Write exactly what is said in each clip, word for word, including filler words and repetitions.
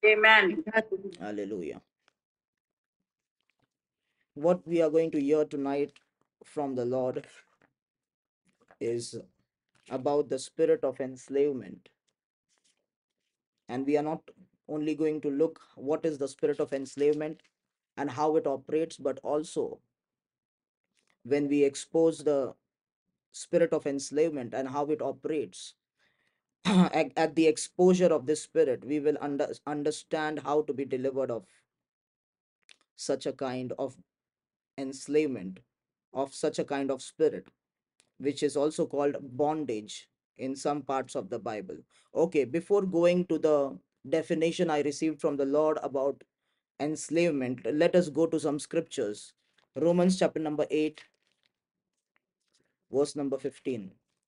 Amen. Hallelujah. What we are going to hear tonight from the Lord is about the spirit of enslavement. And we are not only going to look what is the spirit of enslavement and how it operates, but also when we expose the spirit of enslavement and how it operates, at, at the exposure of this spirit, we will under, understand how to be delivered of such a kind of enslavement, of such a kind of spirit, which is also called bondage in some parts of the Bible. Okay, before going to the definition I received from the Lord about enslavement, let us go to some scriptures. Romans chapter number eight, verse number fifteen.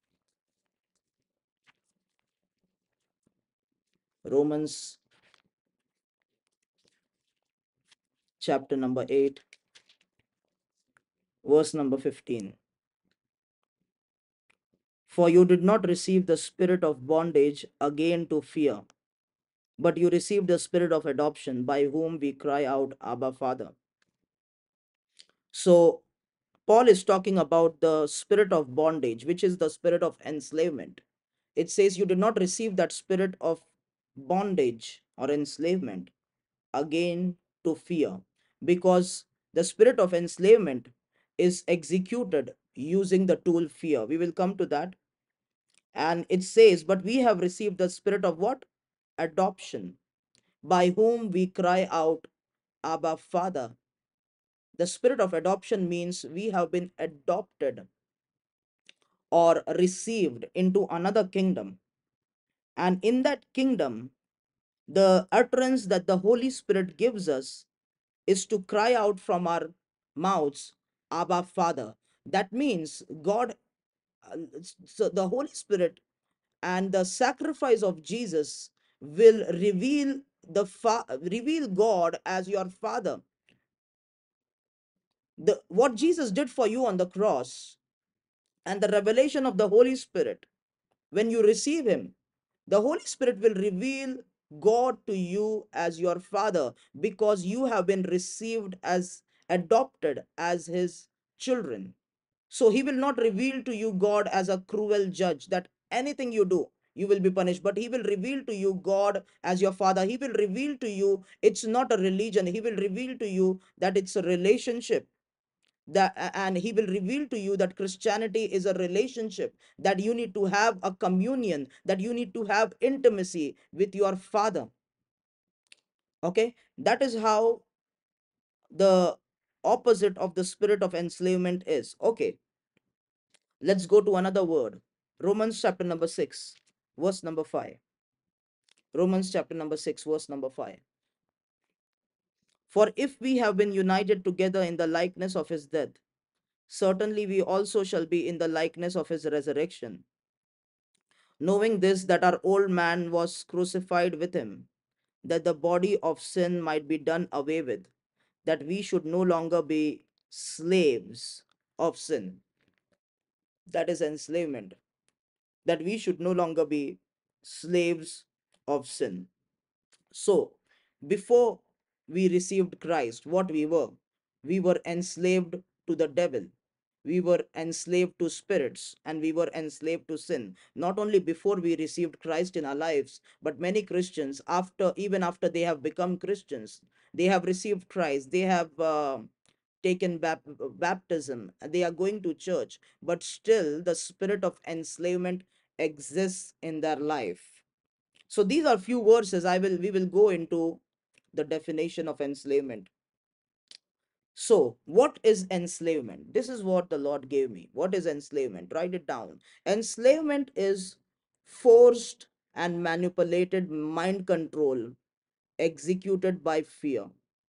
Romans chapter number eight, verse number fifteen. For you did not receive the spirit of bondage again to fear, but you received the spirit of adoption, by whom we cry out, Abba, Father. So, Paul is talking about the spirit of bondage, which is the spirit of enslavement. It says, you did not receive that spirit of bondage or enslavement again to fear, because the spirit of enslavement is executed using the tool fear. We will come to that. And it says, but we have received the spirit of what? Adoption, by whom we cry out, Abba, Father. The spirit of adoption means we have been adopted or received into another kingdom. And in that kingdom, the utterance that the Holy Spirit gives us is to cry out from our mouths, Abba, Father. That means God, uh, so the Holy Spirit and the sacrifice of Jesus will reveal the fa- reveal God as your Father. The what Jesus did for you on the cross and the revelation of the Holy Spirit, when you receive Him, the Holy Spirit will reveal God to you as your Father, because you have been received as adopted as His children. So He will not reveal to you God as a cruel judge that anything you do, you will be punished. But He will reveal to you God as your Father. He will reveal to you it's not a religion. He will reveal to you that it's a relationship, that and He will reveal to you that Christianity is a relationship, that you need to have a communion, that you need to have intimacy with your Father. Okay, that is how the opposite of the spirit of enslavement is. Okay, let's go to another word. Romans chapter number six, verse number five. Romans chapter number six, verse number five. For if we have been united together in the likeness of His death, certainly we also shall be in the likeness of His resurrection. Knowing this, that our old man was crucified with Him, that the body of sin might be done away with, that we should no longer be slaves of sin. That is enslavement. That we should no longer be slaves of sin. So, before we received Christ, what we were? We were enslaved to the devil. We were enslaved to spirits, and we were enslaved to sin. Not only before we received Christ in our lives, but many Christians, after even after they have become Christians, they have received Christ, they have uh, taken bap- baptism, they are going to church, but still the spirit of enslavement exists in their life. So these are few verses. I will we will go into the definition of enslavement. So, what is enslavement? This is what the Lord gave me. What is enslavement? Write it down. Enslavement is forced and manipulated mind control executed by fear.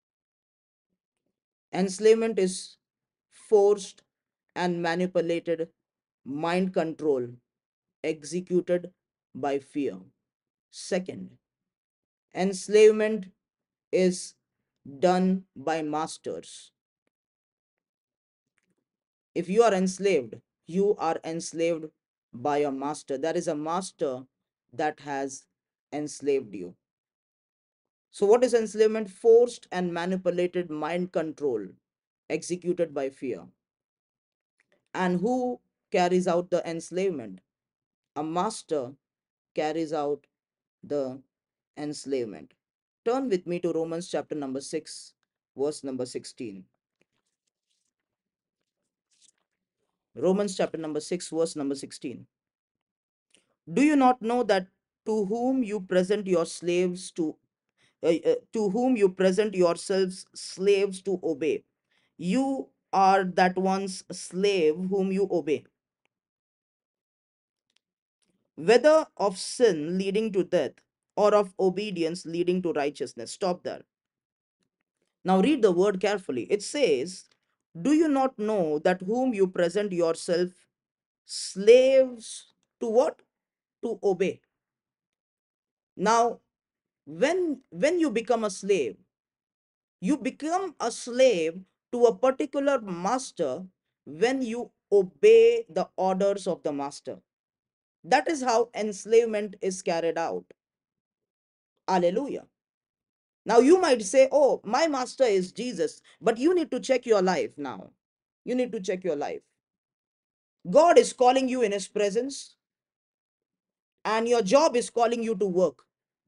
Enslavement is forced and manipulated mind control executed by fear. Second, enslavement is done by masters. If you are enslaved, you are enslaved by a master. There is a master that has enslaved you. So, what is enslavement? Forced and manipulated mind control executed by fear. And who carries out the enslavement? A master carries out the enslavement. Turn with me to Romans chapter number six, verse number sixteen. Romans chapter number six, verse number sixteen. Do you not know that to whom you present your slaves to uh, uh, to whom you present yourselves slaves to obey, you are that one's slave whom you obey, whether of sin leading to death or of obedience leading to righteousness. Stop there. Now read the word carefully. It says, do you not know that whom you present yourself slaves to what? To obey. Now, when when you become a slave, you become a slave to a particular master when you obey the orders of the master. That is how enslavement is carried out. Hallelujah. Now you might say, oh, my master is Jesus, but you need to check your life now. You need to check your life. God is calling you in his presence, and your job is calling you to work.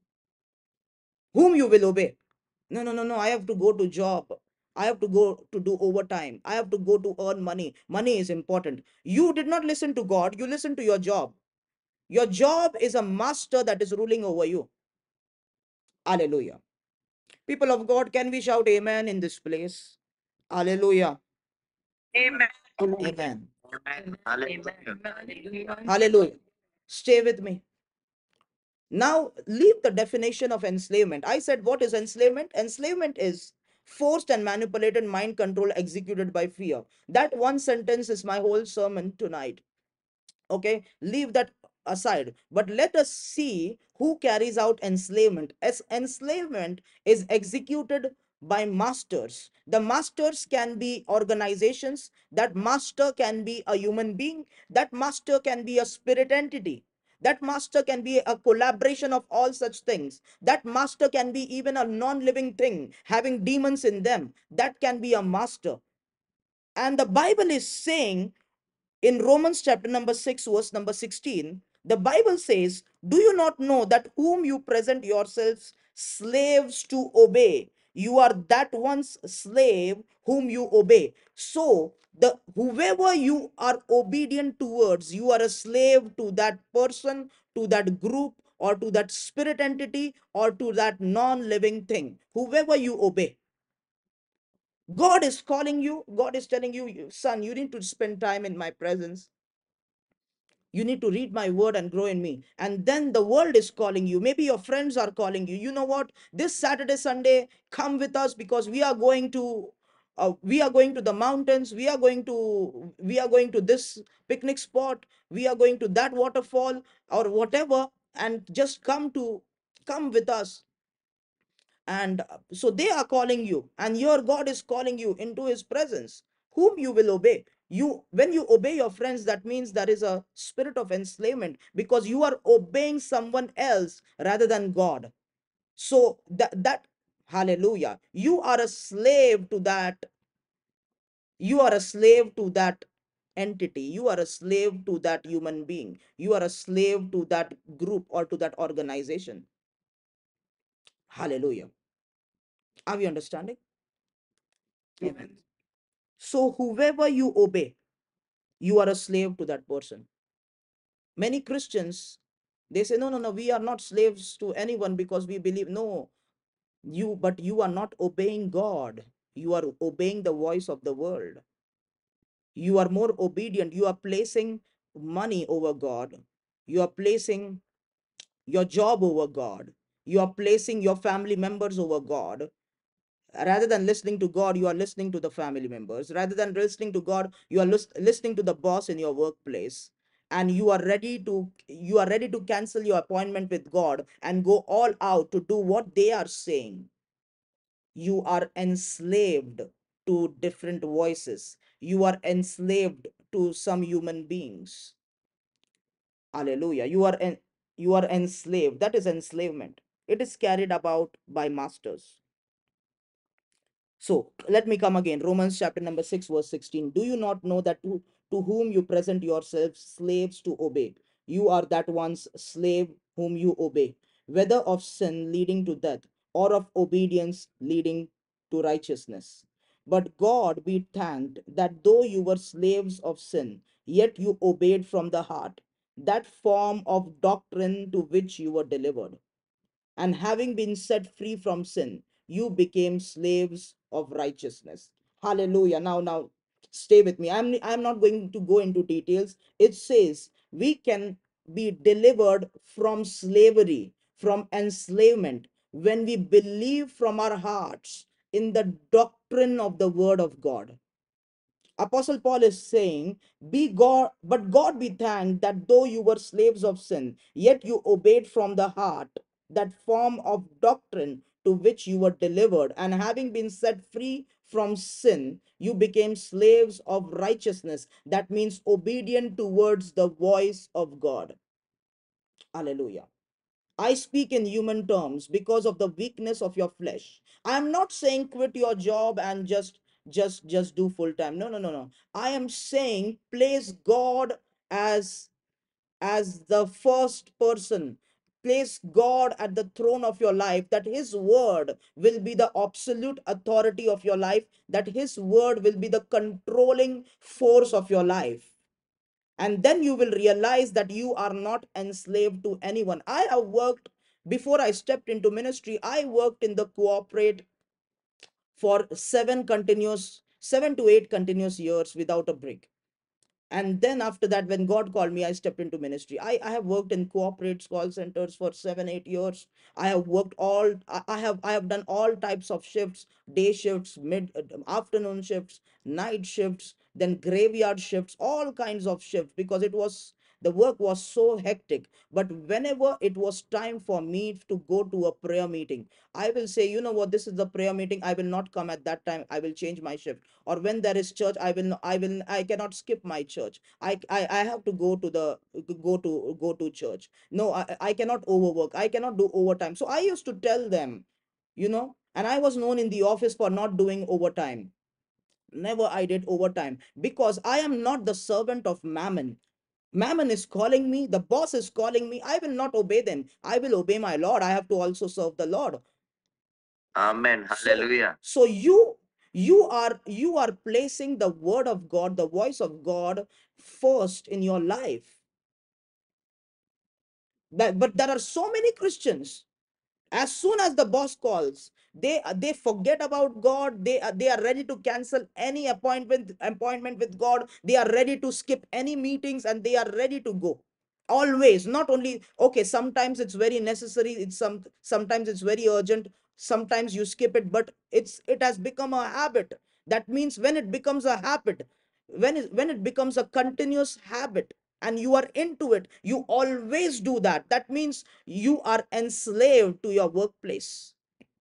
Whom you will obey? No, no, no, no. I have to go to job. I have to go to do overtime. I have to go to earn money. Money is important. You did not listen to God. You listened to your job. Your job is a master that is ruling over you. Hallelujah. People of God, can we shout amen in this place? Hallelujah. Amen. Amen. Amen. Hallelujah. Hallelujah. Stay with me. Now, leave the definition of enslavement. I said, what is enslavement? Enslavement is forced and manipulated mind control executed by fear. That one sentence is my whole sermon tonight. Okay, leave that aside, but let us see who carries out enslavement. As enslavement is executed by masters. The masters can be organizations, that master can be a human being, that master can be a spirit entity, that master can be a collaboration of all such things, that master can be even a non-living thing having demons in them, that can be a master. And the Bible is saying in Romans chapter number six, verse number sixteen, the Bible says, do you not know that whom you present yourselves slaves to obey, you are that one's slave whom you obey? So, the whoever you are obedient towards, you are a slave to that person, to that group, or to that spirit entity, or to that non-living thing. Whoever you obey. God is calling you. God is telling you, son, you need to spend time in my presence. You need to read my word and grow in me. And then the world is calling you. Maybe your friends are calling you. You know what? This Saturday, Sunday, come with us because we are going to. Uh, we are going to the mountains. We are going to. We are going to this picnic spot. We are going to that waterfall or whatever. And just come to, come with us. And uh, so they are calling you, and your God is calling you into his presence. Whom you will obey? You, when you obey your friends, that means there is a spirit of enslavement because you are obeying someone else rather than God. So that that hallelujah, you are a slave to that. You are a slave to that entity. You are a slave to that human being. You are a slave to that group or to that organization. Hallelujah. Are we understanding? Amen. So, whoever you obey, you are a slave to that person. Many Christians, they say, no, no, no, we are not slaves to anyone because we believe. No, you, but you are not obeying God. You are obeying the voice of the world. You are more obedient. You are placing money over God. You are placing your job over God. You are placing your family members over God. Rather than listening to God, you are listening to the family members. Rather than listening to God, you are lis- listening to the boss in your workplace. And you are ready to you are ready to cancel your appointment with God and go all out to do what they are saying. You are enslaved to different voices. You are enslaved to some human beings. Hallelujah. You are en- you are enslaved. That is enslavement. it is carried about by masters. So let me come again. Romans chapter number six, verse sixteen. Do you not know that to, to whom you present yourselves slaves to obey, you are that one's slave whom you obey, whether of sin leading to death or of obedience leading to righteousness? But God be thanked that though you were slaves of sin, yet you obeyed from the heart that form of doctrine to which you were delivered, and having been set free from sin, you became slaves of righteousness. Hallelujah. Now, now, stay with me. I'm, I'm not going to go into details. It says we can be delivered from slavery, from enslavement, when we believe from our hearts in the doctrine of the word of God. Apostle Paul is saying, be God, but God be thanked that though you were slaves of sin, yet you obeyed from the heart that form of doctrine to which you were delivered, and having been set free from sin, you became slaves of righteousness. That means obedient towards the voice of God. Hallelujah. I speak in human terms because of the weakness of your flesh. I'm not saying quit your job and just just just do full time. No, no, no, no. I am saying place God as as the first person. Place God at the throne of your life, that his word will be the absolute authority of your life, that his word will be the controlling force of your life. And then you will realize that you are not enslaved to anyone. I have worked, before I stepped into ministry, I worked in the corporate for seven continuous seven to eight continuous years without a break. And then after that, when God called me, I stepped into ministry. I, I have worked in corporate call centers for seven eight years. I have worked all i I have I have done all types of shifts: day shifts, mid uh, afternoon shifts, night shifts, then graveyard shifts, all kinds of shifts, because it was the work was so hectic. But whenever it was time for me to go to a prayer meeting, I will say, you know what, this is the prayer meeting, I will not come at that time, I will change my shift. Or when there is church, i will i will I cannot skip my church. I i, I have to go to the go to go to church. No, I, I cannot overwork, I cannot do overtime. So I used to tell them, you know and I was known in the office for not doing overtime. Never I did overtime, because I am not the servant of mammon. Mammon is calling me, the boss is calling me, I will not obey them, I will obey my Lord. I have to also serve the Lord. Amen. So, hallelujah. So you you are you are placing the word of God, the voice of God, first in your life. That, but there are so many Christians, as soon as the boss calls, they they forget about God. They are they are ready to cancel any appointment appointment with God. They are ready to skip any meetings, and they are ready to go. Always. Not only, okay, sometimes it's very necessary, it's some sometimes it's very urgent, sometimes you skip it, but it's it has become a habit. That means when it becomes a habit, when it, when it becomes a continuous habit, and you are into it, you always do that, that means you are enslaved to your workplace.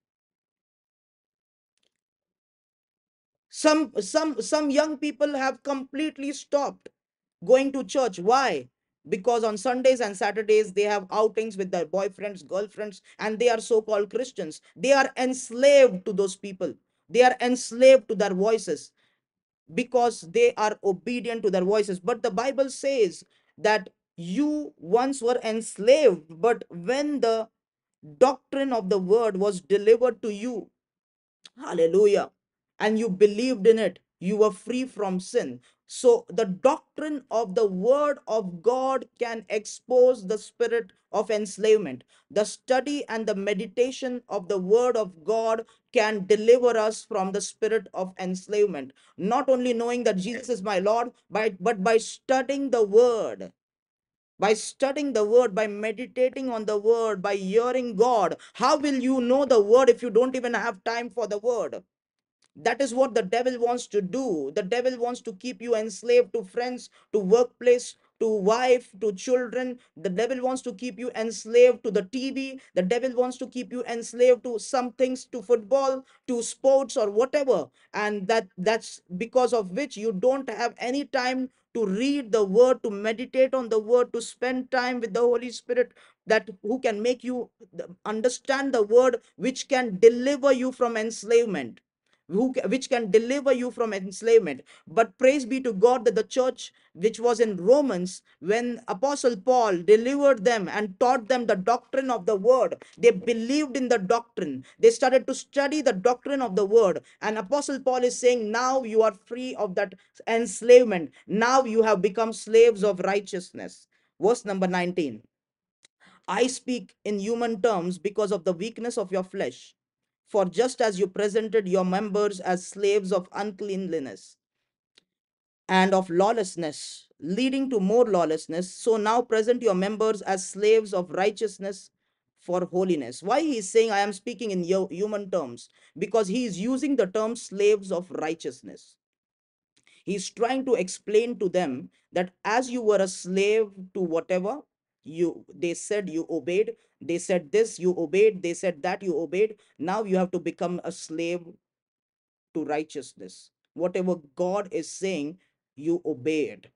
Some some some young people have completely stopped going to church. Why? Because on Sundays and Saturdays they have outings with their boyfriends, girlfriends, and they are so-called Christians. They are enslaved to those people. They are enslaved to their voices, because they are obedient to their voices. But the Bible says that you once were enslaved, but when the doctrine of the word was delivered to you, hallelujah, and you believed in it, you were free from sin. So the doctrine of the word of God can expose the spirit of enslavement. The study and the meditation of the word of God can deliver us from the spirit of enslavement. Not only knowing that Jesus is my Lord, but, but by studying the word, by studying the word, by meditating on the word, by hearing God. How will you know the word if you don't even have time for the word? That is what the devil wants to do. The devil wants to keep you enslaved to friends, to workplace, to wife, to children. The devil wants to keep you enslaved to the T V. The devil wants to keep you enslaved to some things, to football, to sports, or whatever. And that that's because of which you don't have any time to read the word, to meditate on the word, to spend time with the Holy Spirit, that who can make you understand the word which can deliver you from enslavement, who which can deliver you from enslavement. But praise be to God that the church which was in Romans, when Apostle Paul delivered them and taught them the doctrine of the word, they believed in the doctrine. They started to study the doctrine of the word. And Apostle Paul is saying, now you are free of that enslavement. Now you have become slaves of righteousness. Verse number nineteen. I speak in human terms because of the weakness of your flesh. For just as you presented your members as slaves of uncleanliness and of lawlessness, leading to more lawlessness, so now present your members as slaves of righteousness for holiness. Why he is saying I am speaking in human terms? Because he is using the term slaves of righteousness. He's trying to explain to them that as you were a slave to whatever you they said, you obeyed, they said this, you obeyed, they said that, you obeyed. Now you have to become a slave to righteousness. Whatever God is saying, you obeyed.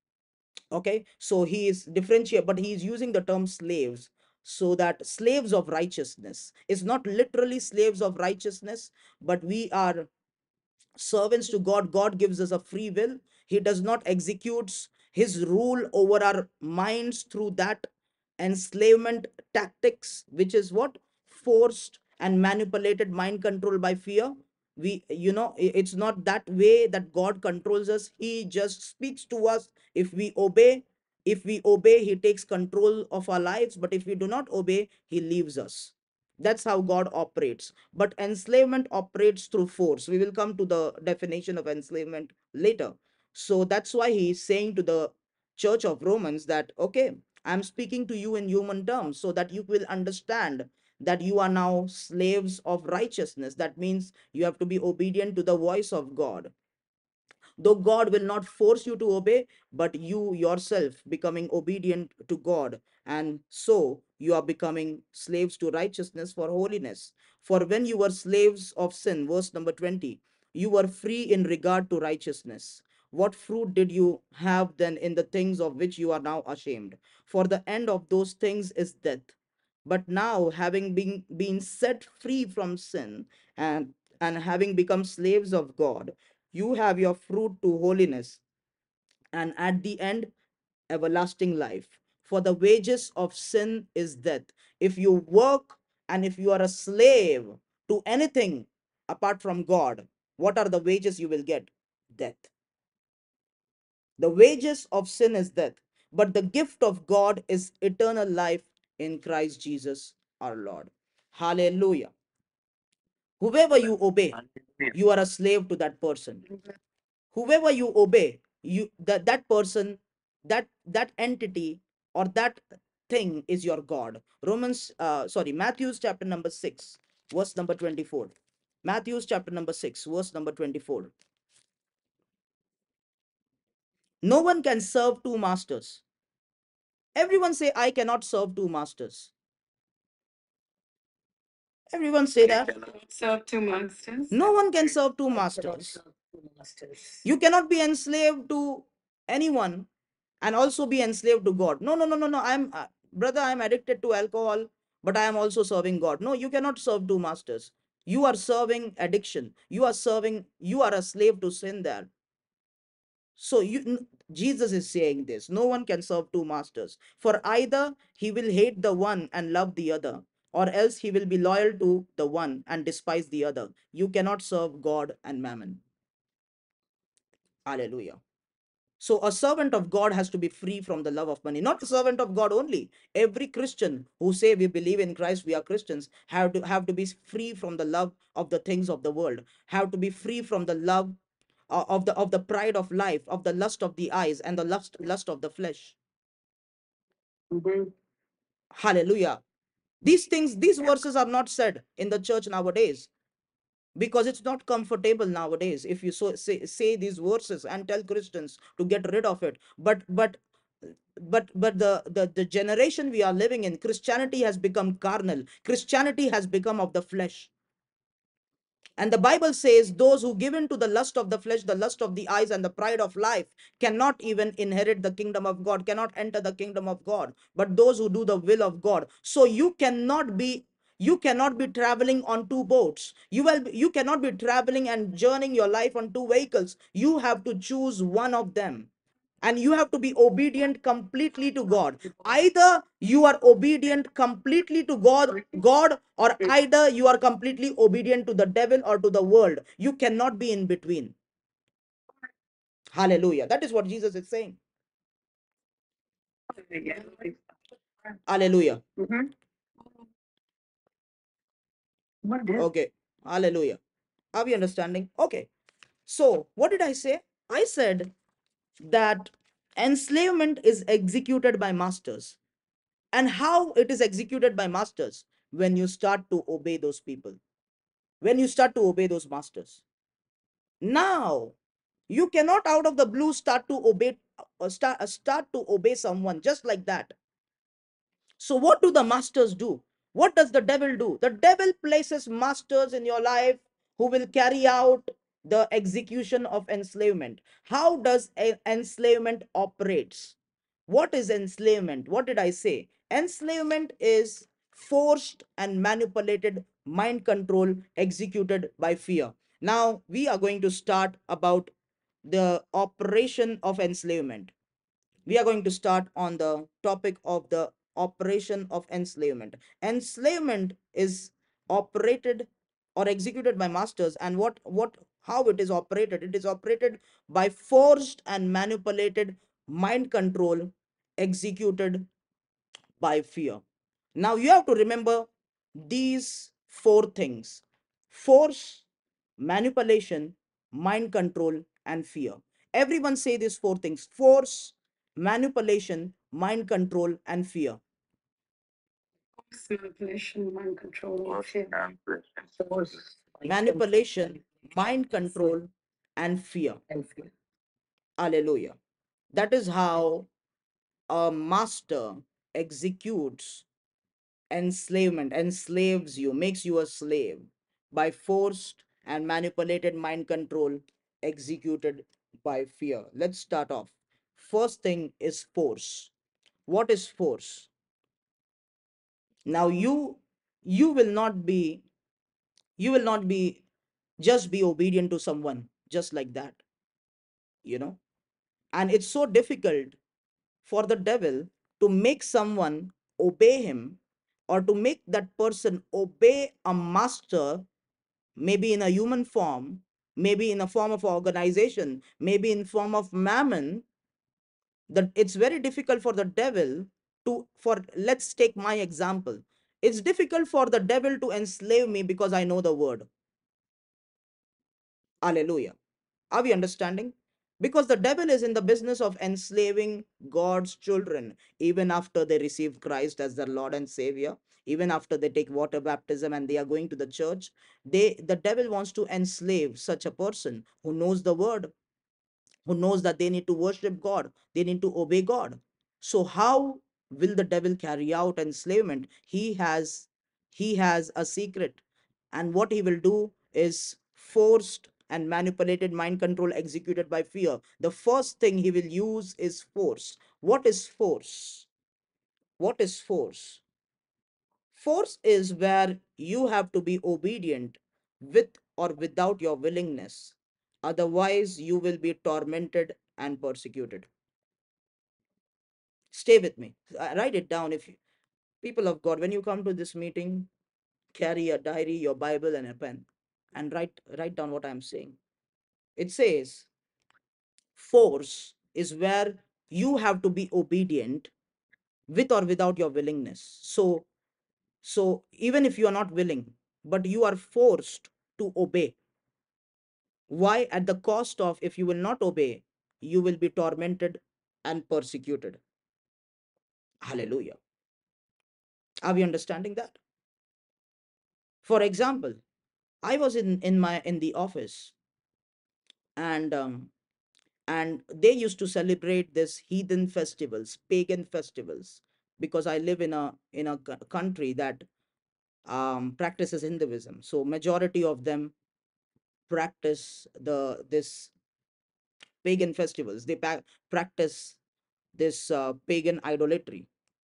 Okay, so he is differentiate, but he is using the term slaves, so that slaves of righteousness is not literally slaves of righteousness, but we are servants to God. God gives us a free will. He does not execute his rule over our minds through that enslavement tactics, which is what? Forced and manipulated mind control by fear. We, you know, it's not that way that God controls us. He just speaks to us. If we obey, if we obey, he takes control of our lives. But if we do not obey, he leaves us. That's how God operates. But enslavement operates through force. We will come to the definition of enslavement later. So that's why he is saying to the church of Romans that, okay, I'm speaking to you in human terms so that you will understand that you are now slaves of righteousness. That means you have to be obedient to the voice of God. Though God will not force you to obey, but you yourself becoming obedient to God, and so you are becoming slaves to righteousness for holiness. For when you were slaves of sin, verse number twenty, you were free in regard to righteousness. What fruit did you have then in the things of which you are now ashamed? For the end of those things is death. But now, having been, been set free from sin and, and having become slaves of God, you have your fruit to holiness, and at the end, everlasting life. For the wages of sin is death. If you work and if you are a slave to anything apart from God, what are the wages you will get? Death. The wages of sin is death, but the gift of God is eternal life in Christ Jesus our Lord. Hallelujah. Whoever you obey, you are a slave to that person. Whoever you obey, you that that person, that that entity or that thing is your God. Romans, uh, sorry, Matthew's chapter number six, verse number twenty-four. Matthew's chapter number six, verse number twenty-four. No one can serve two masters. Everyone say, I cannot serve two masters. Everyone say that. Serve two masters. No one can serve two masters. You cannot be enslaved to anyone and also be enslaved to God. No, no, no, no, no. I'm, uh, brother, I'm addicted to alcohol, but I am also serving God. No, you cannot serve two masters. You are serving addiction. You are serving, you are a slave to sin there. So you, Jesus is saying this. No one can serve two masters. For either he will hate the one and love the other, or else he will be loyal to the one and despise the other. You cannot serve God and mammon. Hallelujah. So a servant of God has to be free from the love of money. Not a servant of God only. Every Christian who say we believe in Christ, we are Christians, have to have to be free from the love of the things of the world. Have to be free from the love uh, of the of the pride of life, of the lust of the eyes, and the lust lust of the flesh. Mhm. Hallelujah. These things, these verses are not said in the church nowadays, because it's not comfortable nowadays if you so say, say these verses and tell Christians to get rid of it. But but but but the, the the generation we are living in, Christianity has become carnal. Christianity has become of the flesh. And the Bible says, those who give in to the lust of the flesh, the lust of the eyes, and the pride of life cannot even inherit the kingdom of God, cannot enter the kingdom of God, but those who do the will of God. So you cannot be you cannot be traveling on two boats. You will you cannot be traveling and journeying your life on two vehicles. You have to choose one of them, and you have to be obedient completely to God. Either you are obedient completely to god god or either you are completely obedient to the devil or to the world. You cannot be in between. Hallelujah. That is what Jesus is saying. Yeah. Hallelujah. Mhm. What did? Okay. Hallelujah. Are we understanding? Okay. So what did I say? I said that enslavement is executed by masters. And how it is executed by masters? When you start to obey those people, when you start to obey those masters. Now, you cannot out of the blue start to obey uh, start, uh, start to obey someone just like that. So what do the masters do? What does the devil do? The devil places masters in your life who will carry out the execution of enslavement. How does a- enslavement operates? What is enslavement? What did I say? Enslavement is forced and manipulated mind control executed by fear. Now we are going to start about the operation of enslavement. We are going to start on the topic of the operation of enslavement. Enslavement is operated or executed by masters, and what what how it is operated? It is operated by forced and manipulated mind control executed by fear. Now you have to remember these four things: force, manipulation, mind control, and fear. Everyone say these four things: force, manipulation, mind control, and fear. Force, manipulation, mind control, and fear. Force, Manipulation, mind control, and fear. and fear. Hallelujah. That is how a master executes enslavement, enslaves you, makes you a slave by forced and manipulated mind control executed by fear. Let's start off. First thing is force. What is force? Now you you will not be you will not be just be obedient to someone just like that, you know. And it's so difficult for the devil to make someone obey him, or to make that person obey a master, maybe in a human form, maybe in a form of organization, maybe in form of mammon. That it's very difficult for the devil to, for let's take my example. It's difficult for the devil to enslave me because I know the word. Hallelujah. Are we understanding? Because the devil is in the business of enslaving God's children even after they receive Christ as their Lord and Savior, even after they take water baptism and they are going to the church. They the devil wants to enslave such a person who knows the word, who knows that they need to worship God, they need to obey God. So how will the devil carry out enslavement? He has he has a secret, and what he will do is forced and manipulated mind control executed by fear. The first thing he will use is force. What is force? What is force? Force is where you have to be obedient with or without your willingness. Otherwise, you will be tormented and persecuted. Stay with me. Uh, Write it down. If you, people of God, when you come to this meeting, carry a diary, your Bible, and a pen, and write write down what I'm saying. It says, force is where you have to be obedient with or without your willingness. So, so even if you are not willing, but you are forced to obey. Why? At the cost of, if you will not obey, you will be tormented and persecuted. Hallelujah. Are we understanding that? For example, I was in in my in the office, and um, and they used to celebrate this heathen festivals, pagan festivals, because I live in a in a country that um, practices Hinduism. So majority of them practice the this pagan festivals. They pa- practice this uh, pagan idolatry.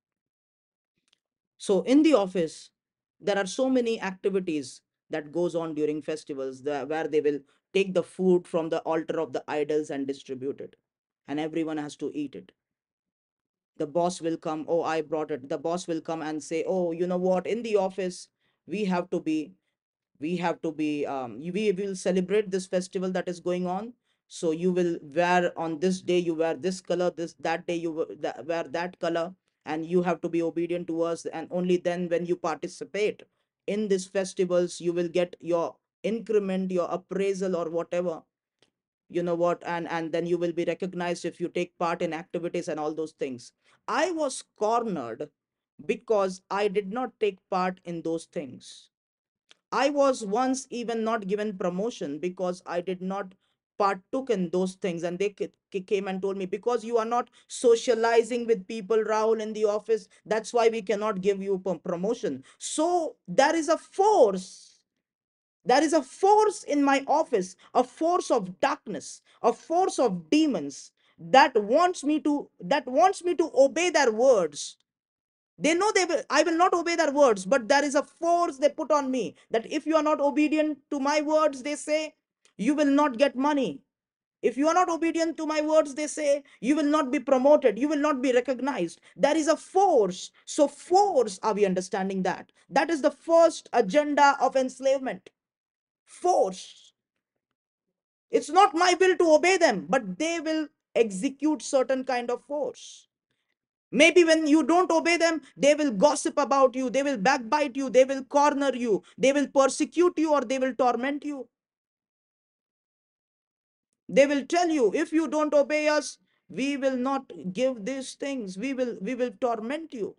So in the office, there are so many activities that goes on during festivals the, where they will take the food from the altar of the idols and distribute it, and everyone has to eat it. The boss will come, oh, I brought it. The boss will come and say, oh, you know what, in the office we have to be we have to be um, we will celebrate this festival that is going on. So you will wear, on this day you wear this color, this that day you we- that- wear that color, and you have to be obedient to us. And only then, when you participate in these festivals, you will get your increment, your appraisal, or whatever, you know what, and and then you will be recognized if you take part in activities and all those things. I was cornered because I did not take part in those things. I was once even not given promotion because I did not partook in those things. And they came and told me, because you are not socializing with people, Rahul, in the office, that's why we cannot give you promotion. So there is a force. There is a force in my office, a force of darkness, a force of demons that wants me to that wants me to obey their words. They know they will I will not obey their words, but there is a force they put on me, that if you are not obedient to my words, they say, you will not get money. If you are not obedient to my words, they say, you will not be promoted, you will not be recognized. There is a force. So force, are we understanding that? That is the first agenda of enslavement. Force. It's not my will to obey them, but they will execute certain kind of force. Maybe when you don't obey them, they will gossip about you, they will backbite you, they will corner you, they will persecute you, or they will torment you. They will tell you, if you don't obey us, we will not give these things, we will we will torment you.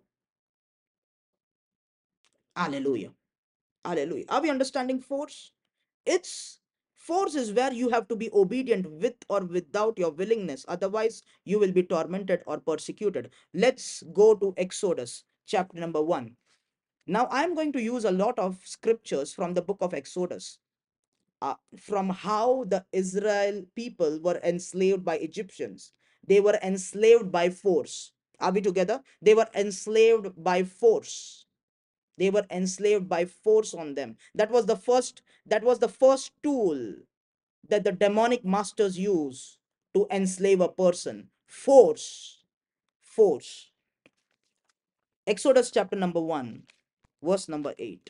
Hallelujah. Hallelujah. Are we understanding force? It's Force is where you have to be obedient with or without your willingness. Otherwise, you will be tormented or persecuted. Let's go to Exodus chapter number one. Now, I'm going to use a lot of scriptures from the book of Exodus, uh, from how the Israel people were enslaved by Egyptians. They were enslaved by force. Are we together? They were enslaved by force. They were enslaved by force on them. That was the first. That was the first tool that the demonic masters use to enslave a person. Force. Force. Exodus chapter number one, verse number eight.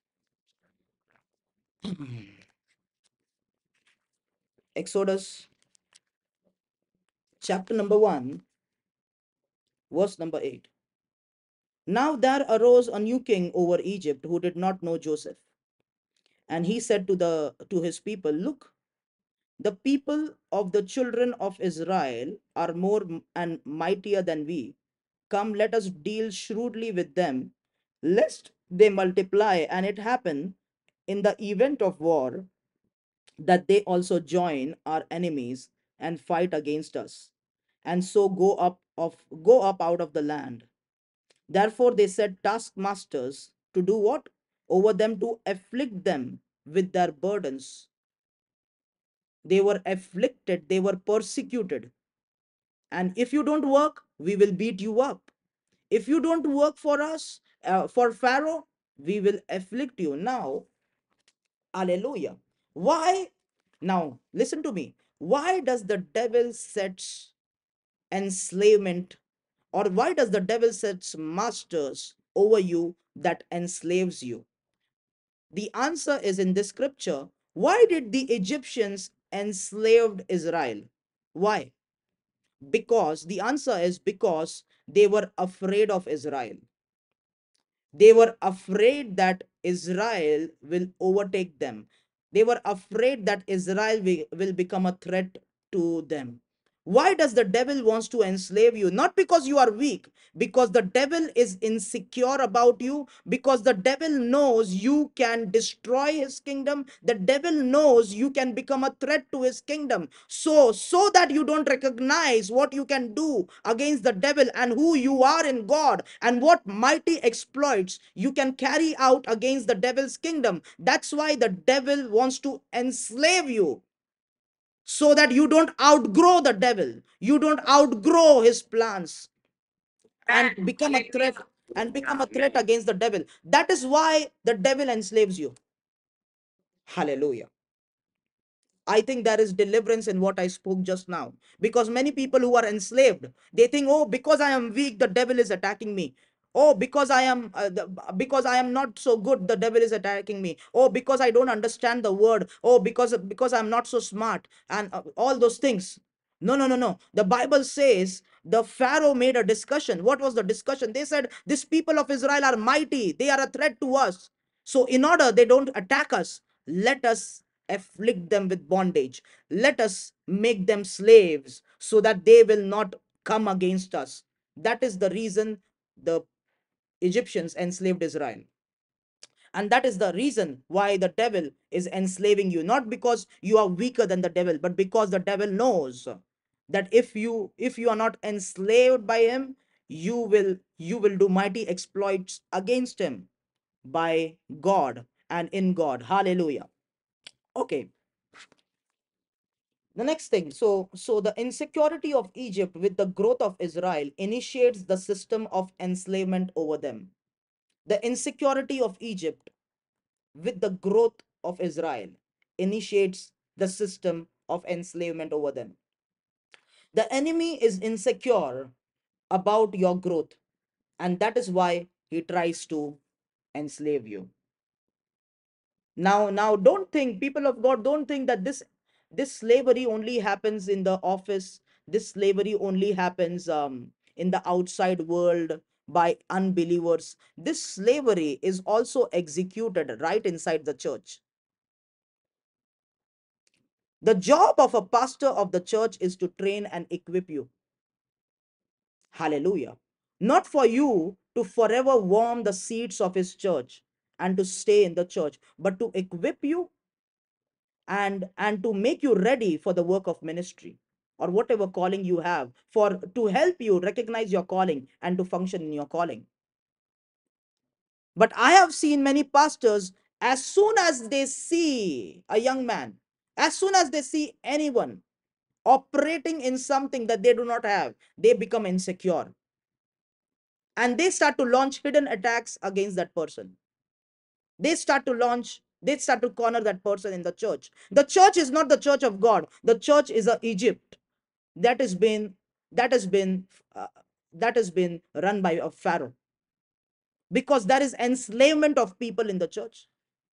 Exodus chapter number one, verse number eight. Now there arose a new king over Egypt who did not know Joseph. And he said to the to his people, look, the people of the children of Israel are more and mightier than we. Come, let us deal shrewdly with them, lest they multiply, and it happen in the event of war that they also join our enemies and fight against us, and so go up of go up out of the land. Therefore they set taskmasters to do what? Over them, to afflict them with their burdens. They were afflicted, they were persecuted. And if you don't work, we will beat you up. If you don't work for us, uh, for Pharaoh, we will afflict you. Now, hallelujah. Why? Now, listen to me. Why does the devil sets enslavement, or why does the devil sets masters over you that enslaves you? The answer is in this scripture. Why did the Egyptians enslaved Israel? Why? Because the answer is because they were afraid of Israel. They were afraid that Israel will overtake them. They were afraid that Israel will, will become a threat to them. Why does the devil wants to enslave you? Not because you are weak, because the devil is insecure about you, because the devil knows you can destroy his kingdom. The devil knows you can become a threat to his kingdom. So, so that you don't recognize what you can do against the devil and who you are in God and what mighty exploits you can carry out against the devil's kingdom. That's why the devil wants to enslave you, so that you don't outgrow the devil, you don't outgrow his plans and become a threat and become a threat against the devil. That is why the devil enslaves you. Hallelujah. I think there is deliverance in what I spoke just now. Because many people who are enslaved, they think, oh, because I am weak, the devil is attacking me. Oh, because I am uh, the, because I am not so good, the devil is attacking me. Oh, because I don't understand the word. Oh, because because I'm not so smart, and uh, all those things. No, no, no, no. The Bible says the Pharaoh made a discussion. What was the discussion? They said, "These people of Israel are mighty. They are a threat to us. So, in order they don't attack us, let us afflict them with bondage. Let us make them slaves so that they will not come against us." That is the reason the Egyptians enslaved Israel. And that is the reason why the devil is enslaving you. Not because you are weaker than the devil, but because the devil knows that if you if you are not enslaved by him, you will you will do mighty exploits against him by God and in God. Hallelujah. Okay. The next thing, so so the insecurity of Egypt with the growth of Israel initiates the system of enslavement over them. The insecurity of Egypt with the growth of Israel initiates the system of enslavement over them. The enemy is insecure about your growth, and that is why he tries to enslave you. Now, now don't think, people of God, don't think that this this slavery only happens in the office. This slavery only happens um, in the outside world by unbelievers. This slavery is also executed right inside the church. The job of a pastor of the church is to train and equip you. Hallelujah. Not for you to forever warm the seats of his church and to stay in the church, but to equip you and and to make you ready for the work of ministry or whatever calling you have, for to help you recognize your calling and to function in your calling. But I have seen many pastors, as soon as they see a young man, as soon as they see anyone operating in something that they do not have, they become insecure and they start to launch hidden attacks against that person. They start to launch, they start to corner that person in the church. The church is not the church of God. The church is a Egypt that has been that has been uh, that has been run by a Pharaoh, because there is enslavement of people in the church.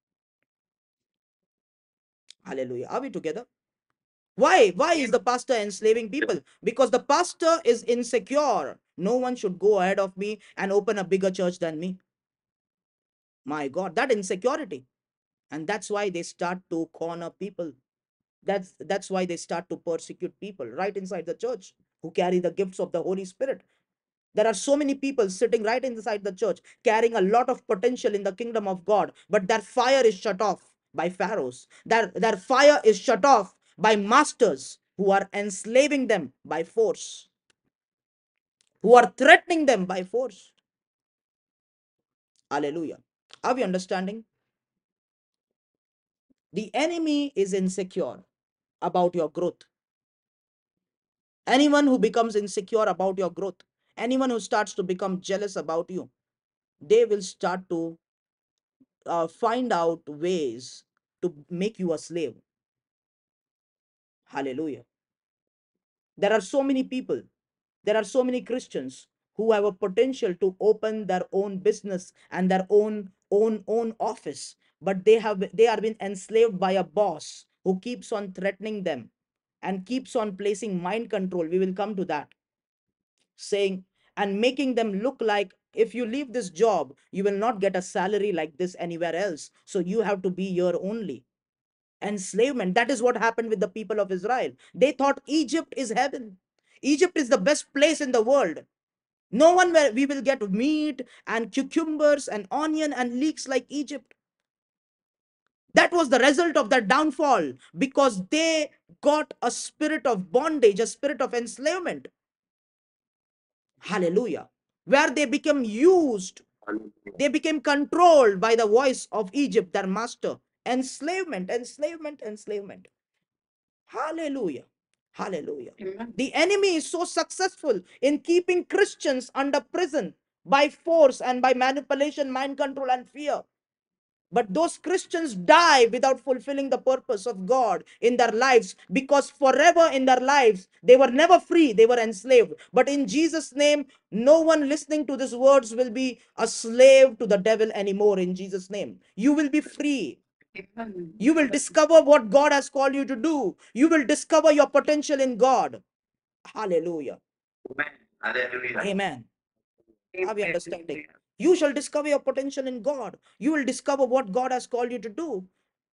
Hallelujah. Are we together? Why? Why is the pastor enslaving people? Because the pastor is insecure. No one should go ahead of me and open a bigger church than me. My God, that insecurity. And that's why they start to corner people. That's that's why they start to persecute people right inside the church who carry the gifts of the Holy Spirit. There are so many people sitting right inside the church carrying a lot of potential in the kingdom of God, but their fire is shut off by pharaohs. Their, their fire is shut off by masters who are enslaving them by force, who are threatening them by force. Hallelujah. Are we understanding? The enemy is insecure about your growth. Anyone who becomes insecure about your growth, anyone who starts to become jealous about you, they will start to uh, find out ways to make you a slave. Hallelujah. There are so many people, there are so many Christians who have a potential to open their own business and their own own own office, but they have they are being enslaved by a boss who keeps on threatening them and keeps on placing mind control. We will come to that, saying and making them look like if you leave this job, you will not get a salary like this anywhere else. So you have to be here only. Enslavement. That is what happened with the people of Israel. They thought Egypt is heaven. Egypt is the best place in the world. No one where we will get meat and cucumbers and onion and leeks like Egypt. That was the result of their downfall because they got a spirit of bondage, a spirit of enslavement. Hallelujah. Where they became used, they became controlled by the voice of Egypt, their master. Enslavement, enslavement, enslavement. Hallelujah. Hallelujah. Amen. The enemy is so successful in keeping Christians under prison by force and by manipulation, mind control, and fear. But those Christians die without fulfilling the purpose of God in their lives, because forever in their lives they were never free, they were enslaved. But in Jesus' name, no one listening to these words will be a slave to the devil anymore. In Jesus' name, you will be free. Amen. You will discover what God has called you to do. You will discover your potential in God. Hallelujah. Hallelujah. Amen. Are we Amen. understanding? You shall discover your potential in God. You will discover what God has called you to do.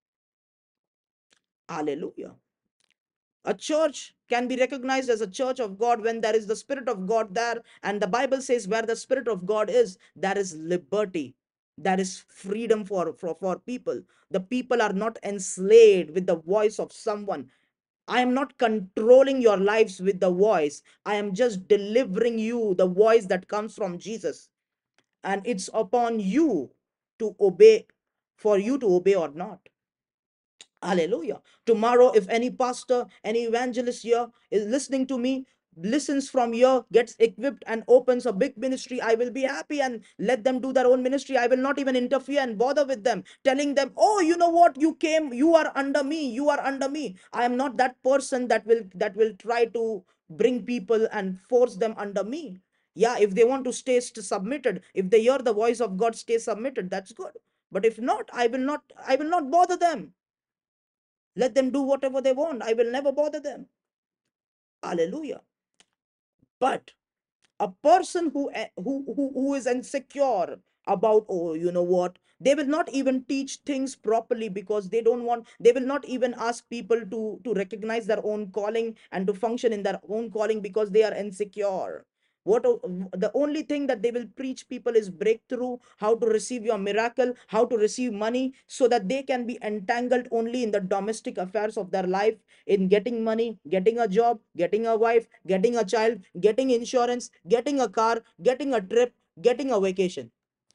Hallelujah. A church can be recognized as a church of God when there is the Spirit of God there. And the Bible says, where the Spirit of God is, there is liberty. There is freedom for, for, for people. The people are not enslaved with the voice of someone. I am not controlling your lives with the voice. I am just delivering you the voice that comes from Jesus. And it's upon you to obey, for you to obey or not. Hallelujah. Tomorrow, if any pastor, any evangelist here is listening to me, listens from here, gets equipped and opens a big ministry, I will be happy and let them do their own ministry. I will not even interfere and bother with them, telling them, oh, you know what, you came, you are under me, you are under me. I am not that person that will that will try to bring people and force them under me. Yeah, if they want to stay st- submitted, if they hear the voice of God, stay submitted, that's good. But if not, I will not, I will not bother them. Let them do whatever they want. I will never bother them. Hallelujah. But a person who, eh, who, who, who is insecure about, oh, you know what, they will not even teach things properly because they don't want, they will not even ask people to, to recognize their own calling and to function in their own calling because they are insecure. What the only thing that they will preach people is breakthrough, how to receive your miracle, how to receive money, so that they can be entangled only in the domestic affairs of their life, in getting money, getting a job, getting a wife, getting a child, getting insurance, getting a car, getting a trip, getting a vacation.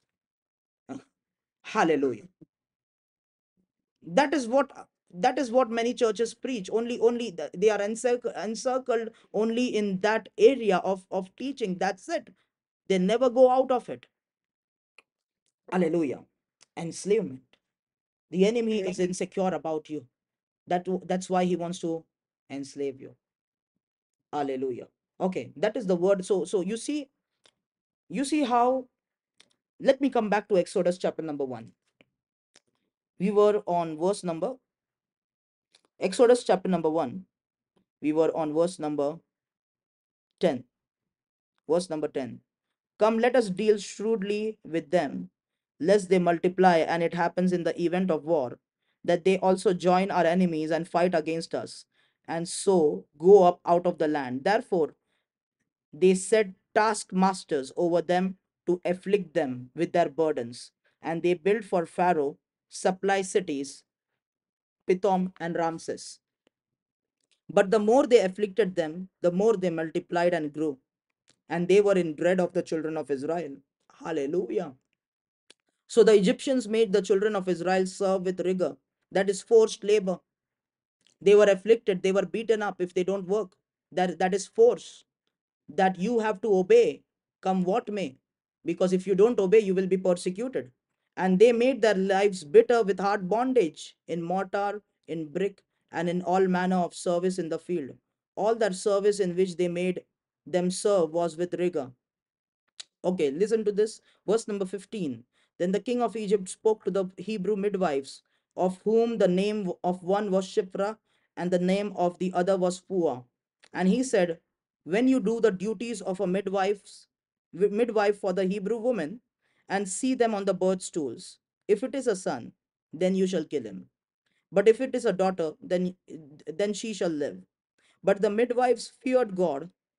Hallelujah. That is what that is what many churches preach. Only only they are encircled, encircled only in that area of of teaching. That's it. They never go out of it. Hallelujah. Enslavement. The enemy is insecure about you. That that's why he wants to enslave you. Hallelujah. Okay, that is the word. So so you see, you see how, let me come back to Exodus chapter number one. We were on verse number, Exodus chapter number one. We were on verse number ten. Verse number ten. Come, let us deal shrewdly with them, lest they multiply, and it happens in the event of war, that they also join our enemies and fight against us, and so go up out of the land. Therefore, they set taskmasters over them to afflict them with their burdens, and they built for Pharaoh supply cities, Pithom and Ramses. But the more they afflicted them, the more they multiplied and grew, and they were in dread of the children of Israel. Hallelujah. So the Egyptians made the children of Israel serve with rigor, that is forced labor. They were afflicted, they were beaten up if they don't work. That, that is force, that you have to obey, come what may. Because if you don't obey, you will be persecuted. And they made their lives bitter with hard bondage in mortar, in brick, and in all manner of service in the field. All that service in which they made them serve was with rigor. Okay, listen to this. Verse number fifteen. Then the king of Egypt spoke to the Hebrew midwives, of whom the name of one was Shiphrah and the name of the other was Puah. And he said, when you do the duties of a midwife's midwife for the Hebrew woman, and see them on the birth stools, if it is a son, then you shall kill him. But if it is a daughter, then then she shall live. But the midwives feared God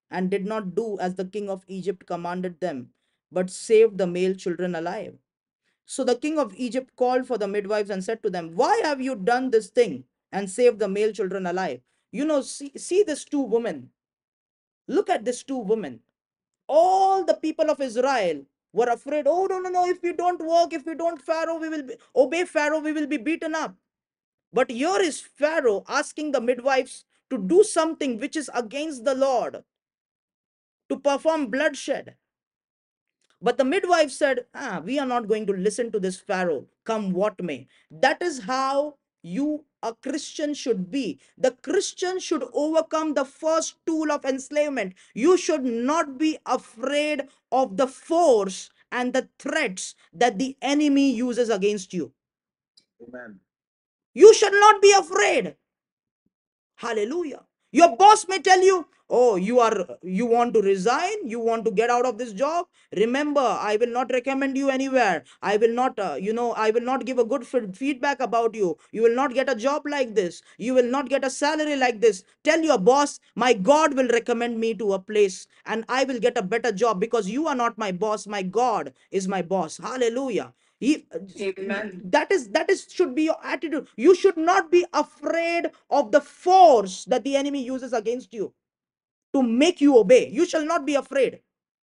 and did not do as the king of Egypt commanded them, but saved the male children alive. So the king of Egypt called for the midwives and said to them, why have you done this thing and saved the male children alive? You know, see, see these two women. Look at these two women. All the people of Israel were afraid. Oh, no, no, no. If we don't work, if we don't Pharaoh, we will be, obey Pharaoh, we will be beaten up. But here is Pharaoh asking the midwives to do something which is against the Lord, to perform bloodshed. But the midwife said, ah, we are not going to listen to this Pharaoh, come what may. That is how you, a Christian, should be. The Christian should overcome the first tool of enslavement. You should not be afraid of the force and the threats that the enemy uses against you. Amen. You should not be afraid. Hallelujah. Your boss may tell you, oh, you are you want to resign, you want to get out of this job. Remember, I will not recommend you anywhere. I will not uh, you know I will not give a good feedback about you. You will not get a job like this. You will not get a salary like this. Tell your boss, my God will recommend me to a place and I will get a better job, because you are not my boss, my God is my boss. Hallelujah. He, Amen. That is that is should be your attitude. You should not be afraid of the force that the enemy uses against you to make you obey. You shall not be afraid.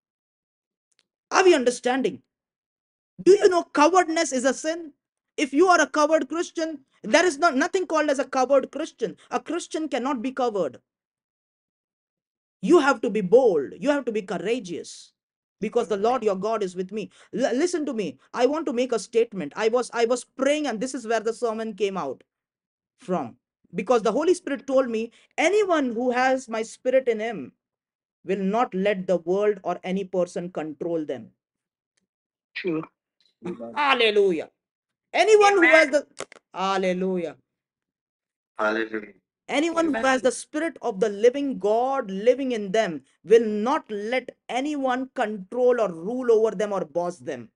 Are we understanding? Do you know cowardness is a sin? If you are a coward Christian, there is not nothing called as a coward Christian. A Christian cannot be coward. You have to be bold. You have to be courageous, because the Lord your God is with me. L- listen to me. I want to make a statement. I was I was praying, and this is where the sermon came out from, because the Holy Spirit told me, anyone who has my spirit in him will not let the world or any person control them. True. Hallelujah. Anyone who has the hallelujah. Hallelujah. Anyone who has the spirit of the living God living in them will not let anyone control or rule over them or boss them.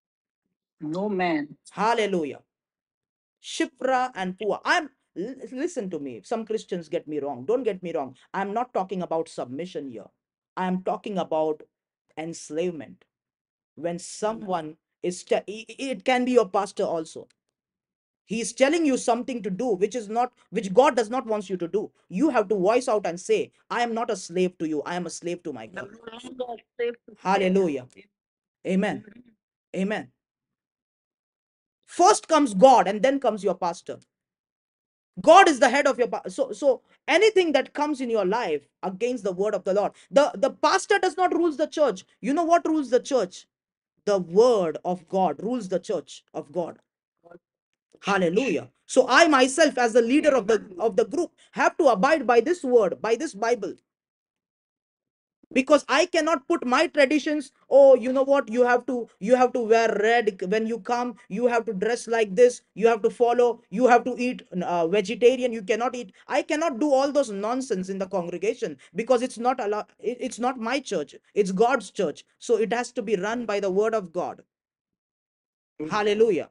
No man. Hallelujah. Shipra and Pua. I'm listen to me. Some Christians get me wrong. Don't get me wrong. I'm not talking about submission here. I'm talking about enslavement. When someone is, te- it can be your pastor also. He is telling you something to do which is not, which God does not want you to do. You have to voice out and say, I am not a slave to you. I am a slave to my God. Hallelujah. Amen. Amen. First comes God and then comes your pastor. God is the head of your pa- so so anything that comes in your life against the word of the Lord, the the pastor does not rules the church. You know what rules the church? The word of God rules the church of God. Hallelujah. So I myself, as the leader of the of the group, have to abide by this word, by this Bible, because I cannot put my traditions. Oh, you know what, you have to you have to wear red when you come, you have to dress like this, you have to follow, you have to eat uh, vegetarian, you cannot eat. I cannot do all those nonsense in the congregation, because it's not allowed. It's not my church, it's God's church, so it has to be run by the word of God. Hallelujah.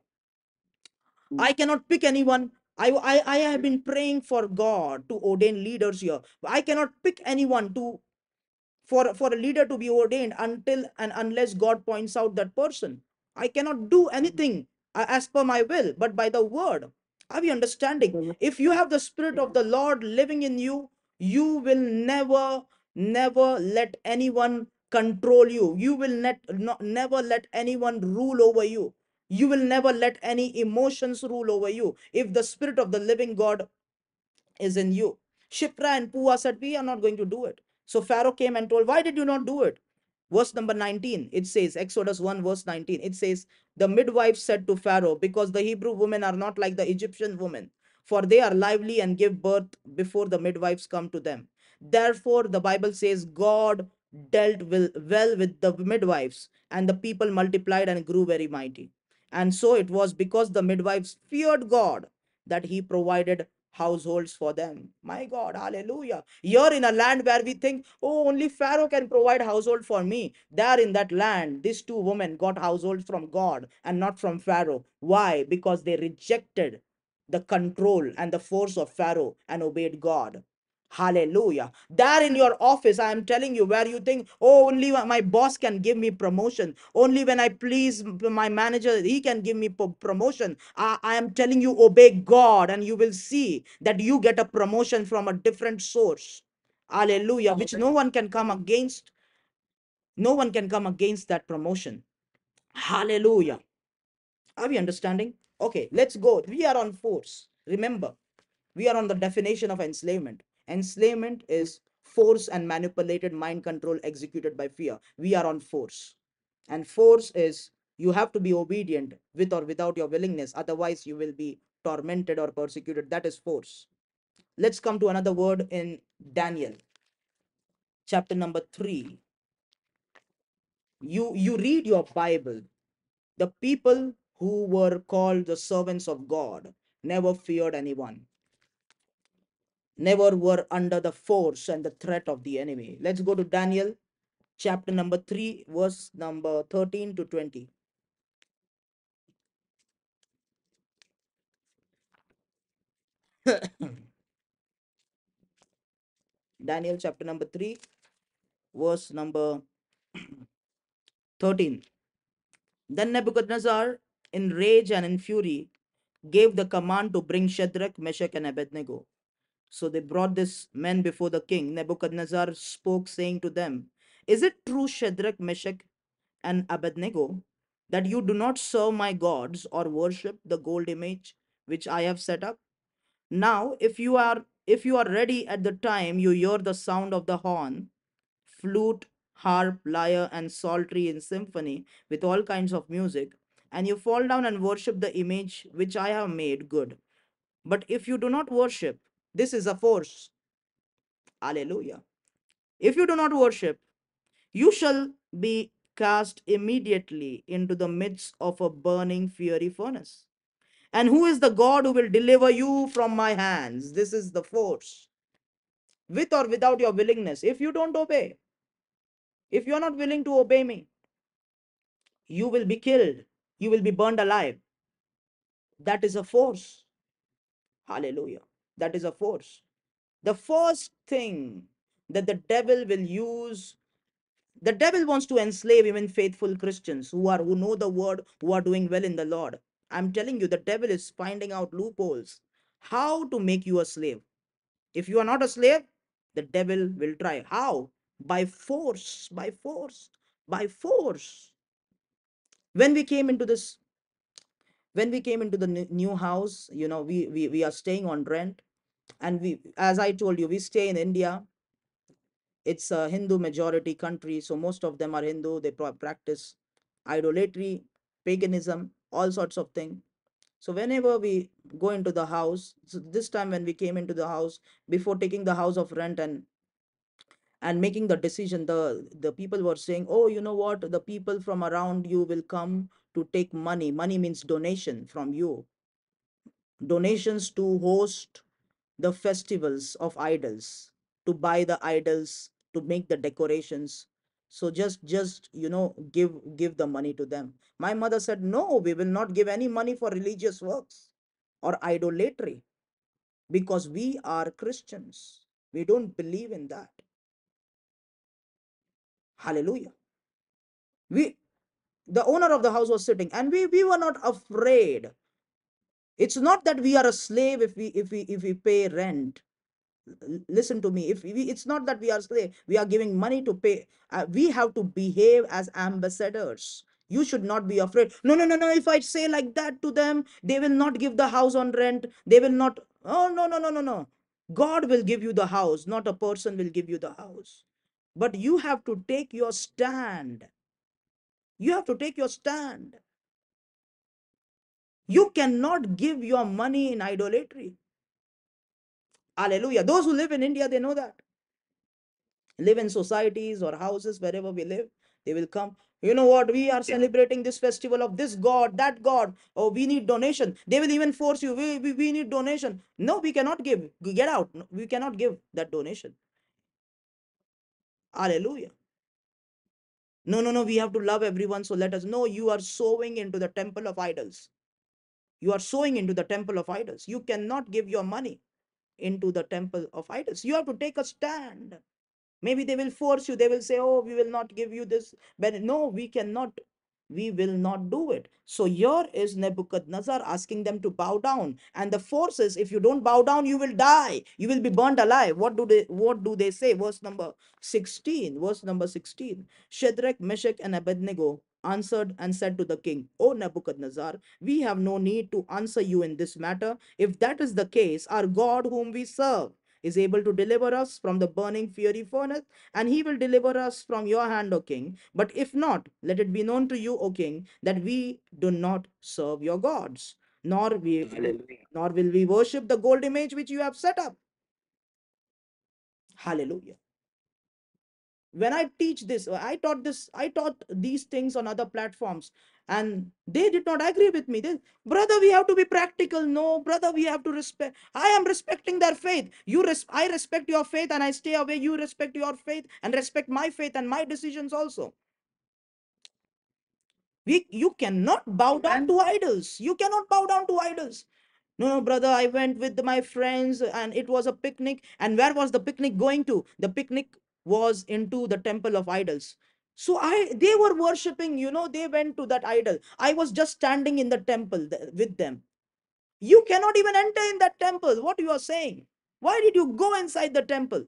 I cannot pick anyone. I, I, I have been praying for God to ordain leaders here. I cannot pick anyone to for for a leader to be ordained until and unless God points out that person. I cannot do anything uh, as per my will, but by the word. Are we understanding? If you have the spirit of the Lord living in you, you will never, never let anyone control you. You will net, not, never let anyone rule over you. You will never let any emotions rule over you. If the spirit of the living God is in you. Shipra and Pua said, we are not going to do it. So Pharaoh came and told, why did you not do it? Verse number nineteen, it says, Exodus one, verse nineteen, it says, the midwife said to Pharaoh, because the Hebrew women are not like the Egyptian women, for they are lively and give birth before the midwives come to them. Therefore, the Bible says, God dealt well with the midwives, and the people multiplied and grew very mighty. And so it was because the midwives feared God that he provided households for them. My God, hallelujah. You're in a land where we think, oh, only Pharaoh can provide household for me. There in that land, these two women got households from God and not from Pharaoh. Why? Because they rejected the control and the force of Pharaoh and obeyed God. Hallelujah. There in your office, I am telling you, where you think, oh, only my boss can give me promotion. Only when I please my manager, he can give me promotion. I, I am telling you, obey God, and you will see that you get a promotion from a different source. Hallelujah. Which no one can come against. No one can come against that promotion. Hallelujah. Are we understanding? Okay, let's go. We are on force. Remember, we are on the definition of enslavement. Enslavement is force and manipulated mind control executed by fear. We are on force. And force is you have to be obedient with or without your willingness. Otherwise, you will be tormented or persecuted. That is force. Let's come to another word in Daniel, chapter number three. You, you read your Bible. The people who were called the servants of God never feared anyone, never were under the force and the threat of the enemy. Let's go to Daniel chapter number three, verse number thirteen to twenty. Daniel chapter number three, verse number thirteen. Then Nebuchadnezzar, in rage and in fury, gave the command to bring Shadrach, Meshach, and Abednego. So they brought this men before the king. Nebuchadnezzar spoke, saying to them, is it true, Shadrach, Meshach, and Abednego, that you do not serve my gods or worship the gold image which I have set up? Now, if you are if you are ready at the time you hear the sound of the horn, flute, harp, lyre, and psaltery in symphony with all kinds of music, and you fall down and worship the image which I have made, good. But if you do not worship, this is a force. Hallelujah. If you do not worship, you shall be cast immediately into the midst of a burning fiery furnace. And who is the God who will deliver you from my hands? This is the force. With or without your willingness, if you don't obey, if you're not willing to obey me, you will be killed. You will be burned alive. That is a force. Hallelujah. That is a force. The first thing that the devil will use, the devil wants to enslave even faithful Christians who are who know the word, who are doing well in the Lord. I'm telling you, the devil is finding out loopholes how to make you a slave. If you are not a slave, the devil will try. How? By force, by force, by force. When we came into this, when we came into the new house, you know, we, we, we are staying on rent. And we, as I told you, we stay in India. It's a Hindu majority country. So most of them are Hindu. They practice idolatry, paganism, all sorts of things. So whenever we go into the house, so this time when we came into the house, before taking the house of rent and and making the decision, the the people were saying, oh, you know what, the people from around you will come to take money. Money means donation from you, donations to host the festivals of idols, to buy the idols, to make the decorations. So just just you know, give give the money to them. My mother said, no, we will not give any money for religious works or idolatry, because we are Christians. We don't believe in that. Hallelujah. We, the owner of the house was sitting, and we we were not afraid. It's not that we are a slave if we if we if we pay rent. Listen to me, if we, it's not that we are slave, we are giving money to pay. Uh, we have to behave as ambassadors. You should not be afraid. No, no, no, no, if I say like that to them, they will not give the house on rent, they will not. Oh, no, no, no, no, no. God will give you the house, not a person will give you the house. But you have to take your stand. You have to take your stand. You cannot give your money in idolatry. Hallelujah. Those who live in India, they know that. Live in societies or houses, wherever we live, they will come. You know what? We are celebrating this festival of this God, that God. Oh, we need donation. They will even force you. We, we, we need donation. No, we cannot give. Get out. No, we cannot give that donation. Hallelujah. No, no, no. We have to love everyone. So let us know you are sowing into the temple of idols. You are sowing into the temple of idols. You cannot give your money. into the temple of idols. You have to take a stand. Maybe they will force you. They will say, oh, we will not give you this. But no, we cannot. We will not do it. So here is Nebuchadnezzar asking them to bow down. And the force is, if you don't bow down, you will die. You will be burned alive. What do they what do they say? Verse number sixteen. Verse number sixteen. Shadrach, Meshach, and Abednego answered and said to the king, O Nebuchadnezzar, we have no need to answer you in this matter. If that is the case, our God whom we serve is able to deliver us from the burning fiery furnace, and he will deliver us from your hand, O king. But if not, let it be known to you, O king, that we do not serve your gods, nor we Hallelujah. nor will we worship the gold image which you have set up. Hallelujah. When I teach this, I taught this, I taught these things on other platforms, and they did not agree with me. They, brother, we have to be practical. No, brother, we have to respect. I am respecting their faith. You, res- I respect your faith, and I stay away. You respect your faith and respect my faith and my decisions also. We, you cannot bow down Amen. to idols. You cannot bow down to idols. No, no, brother, I went with my friends and it was a picnic. And where was the picnic going to? The picnic was into the temple of idols. So I, they were worshiping, you know, they went to that idol. I was just standing in the temple th- with them. You cannot even enter in that temple. What you are saying? Why did you go inside the temple?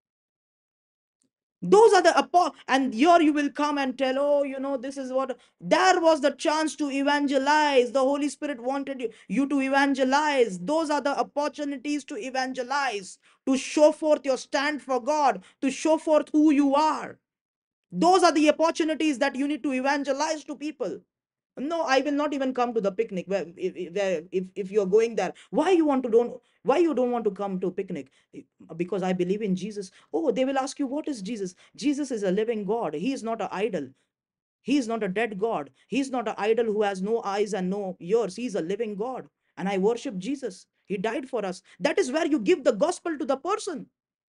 Those are the apo- and here you will come and tell, oh, you know, this is what. There was the chance to evangelize. The Holy Spirit wanted you, you to evangelize. Those are the opportunities to evangelize, to show forth your stand for God, to show forth who you are. Those are the opportunities that you need to evangelize to people. No, I will not even come to the picnic. Where if if, if, if you're going there, why you want to don't why you don't want to come to picnic? Because I believe in Jesus. Oh, they will ask you, what is Jesus? Jesus is a living God. He is not an idol. He is not a dead God. He is not an idol who has no eyes and no ears. He is a living God. And I worship Jesus. He died for us. That is where you give the gospel to the person.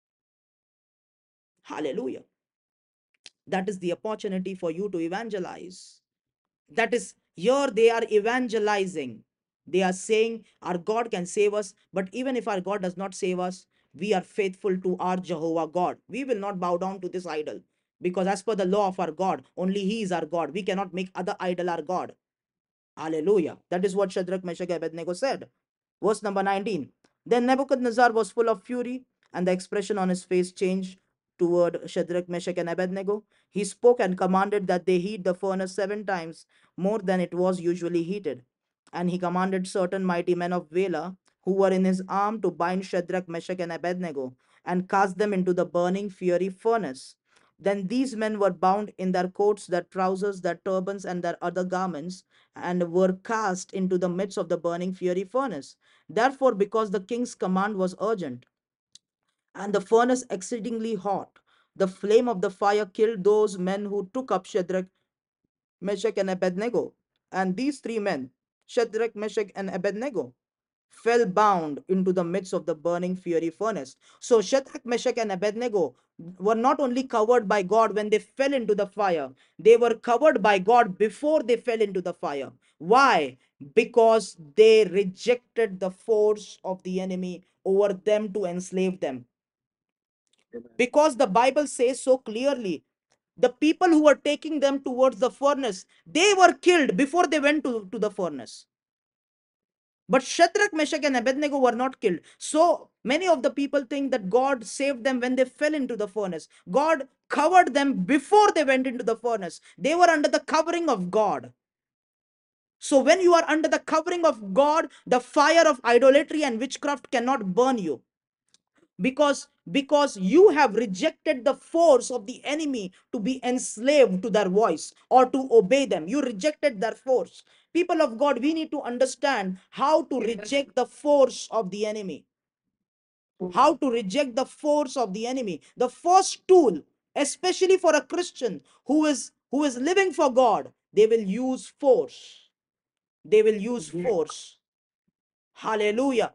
Hallelujah. That is the opportunity for you to evangelize. That is, here they are evangelizing. They are saying our God can save us, but even if our God does not save us, we are faithful to our Jehovah God. We will not bow down to this idol, because as per the law of our God, only he is our God. We cannot make other idol our God. Hallelujah. That is what Shadrach, Meshach, and Abednego said. Verse number nineteen. Then Nebuchadnezzar was full of fury, and the expression on his face changed toward Shadrach, Meshach, and Abednego. He spoke and commanded that they heat the furnace seven times more than it was usually heated. And he commanded certain mighty men of Bela who were in his arm to bind Shadrach, Meshach, and Abednego and cast them into the burning fiery furnace. Then these men were bound in their coats, their trousers, their turbans, and their other garments, and were cast into the midst of the burning fiery furnace. Therefore, because the king's command was urgent, and the furnace exceedingly hot, the flame of the fire killed those men who took up Shadrach, Meshach, and Abednego. And these three men, Shadrach, Meshach, and Abednego, fell bound into the midst of the burning fiery furnace. So Shadrach, Meshach, and Abednego were not only covered by God when they fell into the fire, they were covered by God before they fell into the fire. Why? Because they rejected the force of the enemy over them to enslave them. Because the Bible says so clearly, the people who were taking them towards the furnace, they were killed before they went to, to the furnace. But Shadrach, Meshach, and Abednego were not killed. So many of the people think that God saved them when they fell into the furnace. God covered them before they went into the furnace. They were under the covering of God. So when you are under the covering of God, the fire of idolatry and witchcraft cannot burn you. Because because you have rejected the force of the enemy to be enslaved to their voice or to obey them. You rejected their force. People of God, we need to understand how to reject the force of the enemy. How to reject the force of the enemy. The first tool, especially for a Christian who is who is living for God, they will use force. They will use force. Hallelujah.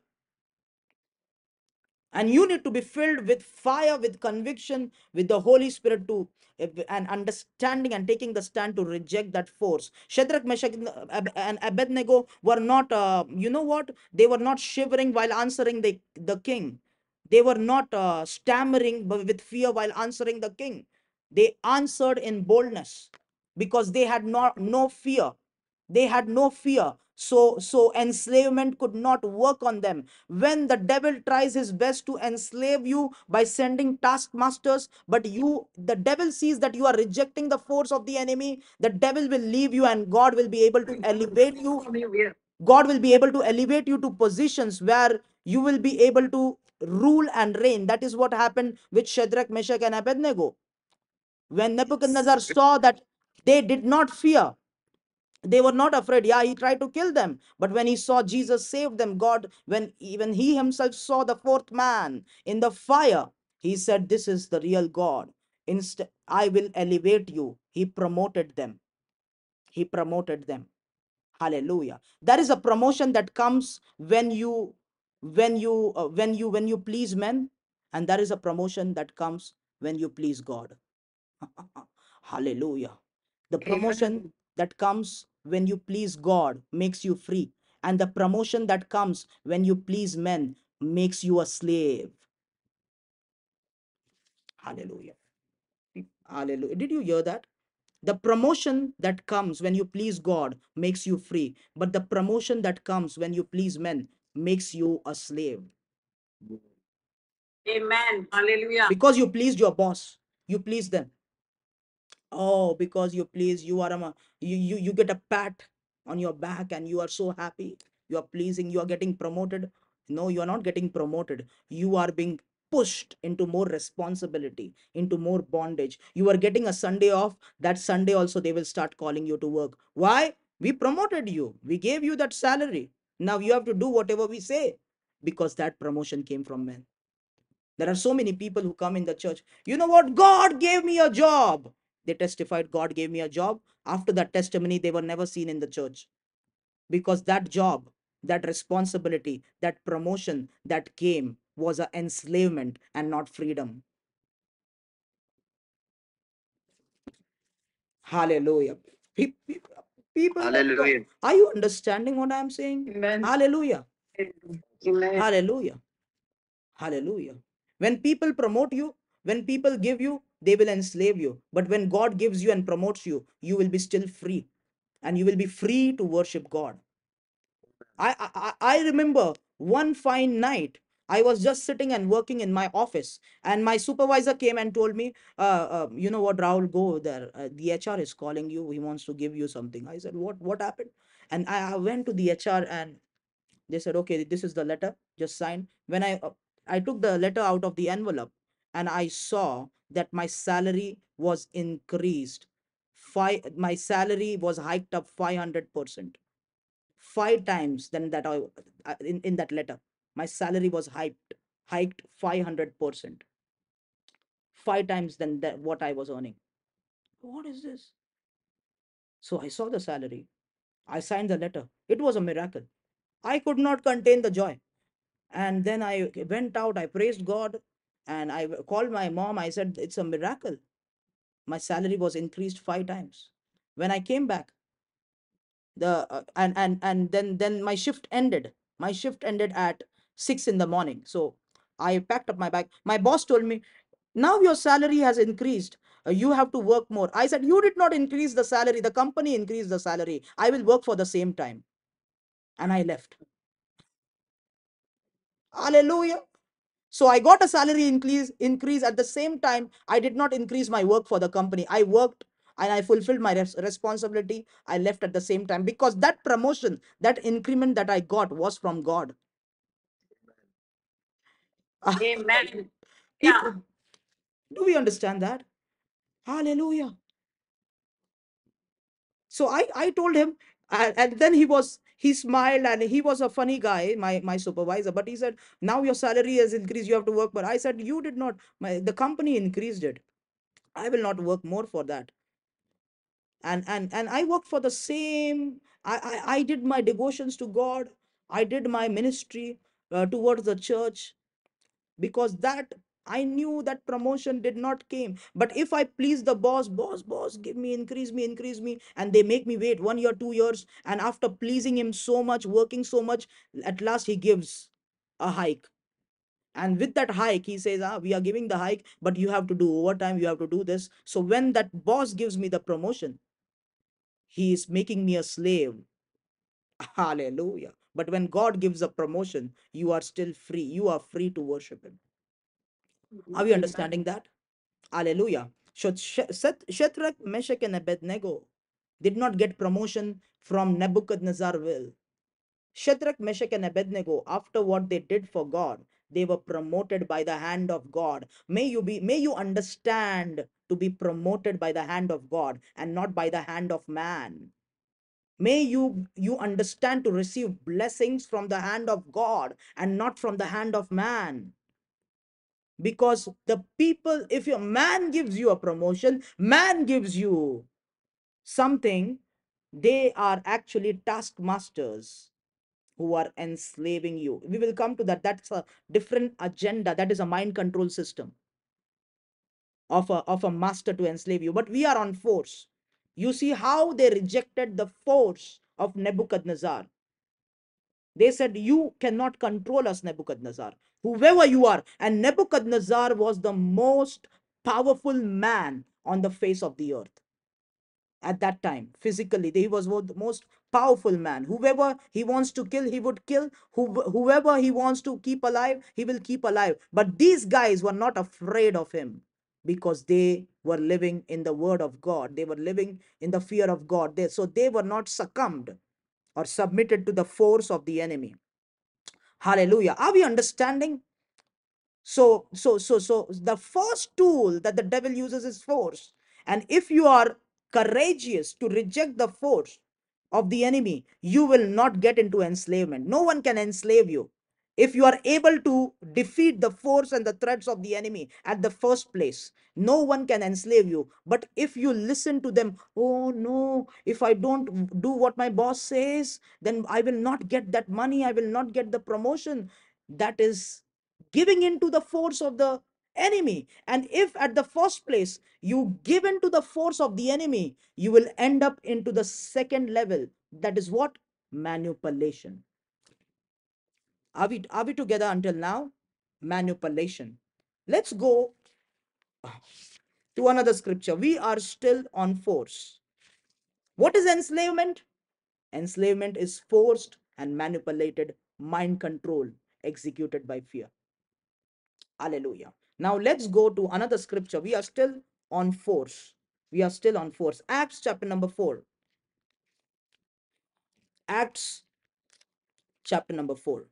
And you need to be filled with fire, with conviction, with the Holy Spirit to and understanding and taking the stand to reject that force. Shadrach, Meshach, and Abednego were not, uh, you know what? They were not shivering while answering the, the king. They were not uh, stammering with fear while answering the king. They answered in boldness because they had not no fear. They had no fear. So so enslavement could not work on them. When the devil tries his best to enslave you by sending taskmasters, but you the devil sees that you are rejecting the force of the enemy, the devil will leave you and God will be able to elevate you. God will be able to elevate you to positions where you will be able to rule and reign. That is what happened with Shadrach, Meshach, and Abednego. When Nebuchadnezzar saw that they did not fear, they were not afraid. Yeah, he tried to kill them, but when he saw Jesus save them, God, when even he himself saw the fourth man in the fire, he said, this is the real God. Instead, I will elevate you. He promoted them. He promoted them. Hallelujah. There is a promotion that comes when you when you uh, when you when you please men, and there is a promotion that comes when you please God. Hallelujah. The promotion Amen. That comes when you please God makes you free, and the promotion that comes when you please men makes you a slave. Hallelujah. Hallelujah. Did you hear that? The promotion that comes when you please God makes you free, but the promotion that comes when you please men makes you a slave. Amen. Hallelujah. Because you pleased your boss, you please them. Oh, because you please, you are a you, you you get a pat on your back and you are so happy. You are pleasing, you are getting promoted. No, you are not getting promoted. You are being pushed into more responsibility, into more bondage. You are getting a Sunday off. That Sunday also they will start calling you to work. Why? We promoted you. We gave you that salary. Now you have to do whatever we say because that promotion came from men. There are so many people who come in the church. You know what? God gave me a job. They testified, God gave me a job. After that testimony, they were never seen in the church because that job, that responsibility, that promotion that came was an enslavement and not freedom. Hallelujah. Pe- pe- People, of God, Hallelujah. are you understanding what I'm saying? Amen. Hallelujah. Amen. Hallelujah. Hallelujah. When people promote you, when people give you, they will enslave you. But when God gives you and promotes you, you will be still free. And you will be free to worship God. I, I, I remember one fine night, I was just sitting and working in my office, and my supervisor came and told me, uh, uh, you know what, Rahul, go there. Uh, the H R is calling you. He wants to give you something. I said, what, what happened? And I, I went to the H R and they said, okay, this is the letter, just sign. When I uh, I took the letter out of the envelope and I saw that my salary was increased. Five, my salary was hiked up five hundred percent, five times than that I uh, in, in that letter. My salary was hiked, hiked five hundred percent, five times than that what I was earning. What is this? So I saw the salary. I signed the letter. It was a miracle. I could not contain the joy. And then I went out, I praised God, and I called my mom. I said, it's a miracle. My salary was increased five times. When I came back, the uh, and and and then then my shift ended. My shift ended at six in the morning. So I packed up my bag. My boss told me, now your salary has increased. Uh, you have to work more. I said, you did not increase the salary. The company increased the salary. I will work for the same time. And I left. Hallelujah. So I got a salary increase increase at the same time. I did not increase my work for the company. I worked and I fulfilled my res- responsibility. I left at the same time because that promotion, that increment that I got was from God. Amen. Yeah. Do we understand that? Hallelujah. So I I told him, and, and then he was he smiled and he was a funny guy, my my supervisor. But he said, now your salary has increased. You have to work. But I said, you did not. My the company increased it. I will not work more for that. And and and I worked for the same. I I, I did my devotions to God. I did my ministry uh, towards the church because that I knew that promotion did not came. But if I please the boss, boss, boss, give me, increase me, increase me, and they make me wait one year, two years, and after pleasing him so much, working so much, at last he gives a hike. And with that hike, he says, ah, we are giving the hike, but you have to do overtime, you have to do this. So when that boss gives me the promotion, he is making me a slave. Hallelujah. But when God gives a promotion, you are still free. You are free to worship him. Are we understanding that? Hallelujah. So Sh- Seth- Shadrach, Meshach, and Abednego did not get promotion from Nebuchadnezzar will. Shadrach, Meshach, and Abednego, after what they did for God, they were promoted by the hand of God. May you be, may you understand to be promoted by the hand of God and not by the hand of man. May you you understand to receive blessings from the hand of God and not from the hand of man. Because the people, if your man gives you a promotion, man gives you something, they are actually taskmasters who are enslaving you. We will come to that. That's a different agenda. That is a mind control system of a, of a master to enslave you. But we are on force. You see how they rejected the force of Nebuchadnezzar. They said, you cannot control us, Nebuchadnezzar, whoever you are. And Nebuchadnezzar was the most powerful man on the face of the earth at that time. Physically, he was the most powerful man. Whoever he wants to kill, he would kill. Who, whoever he wants to keep alive, he will keep alive. But these guys were not afraid of him because they were living in the word of God. They were living in the fear of God. They, so they were not succumbed or submitted to the force of the enemy. Hallelujah. Are we understanding? So, so, so, so the first tool that the devil uses is force. And if you are courageous to reject the force of the enemy, you will not get into enslavement. No one can enslave you. If you are able to defeat the force and the threats of the enemy at the first place, no one can enslave you. But if you listen to them, oh no, if I don't do what my boss says, then I will not get that money, I will not get the promotion. That is giving into the force of the enemy. And if at the first place you give into the force of the enemy, you will end up into the second level. That is what? Manipulation. Are we, are we together until now? Manipulation. Let's go to another scripture. We are still on force. What is enslavement? Enslavement is forced and manipulated mind control executed by fear. Hallelujah. Now let's go to another scripture. We are still on force. We are still on force. Acts chapter number four. Acts chapter number four.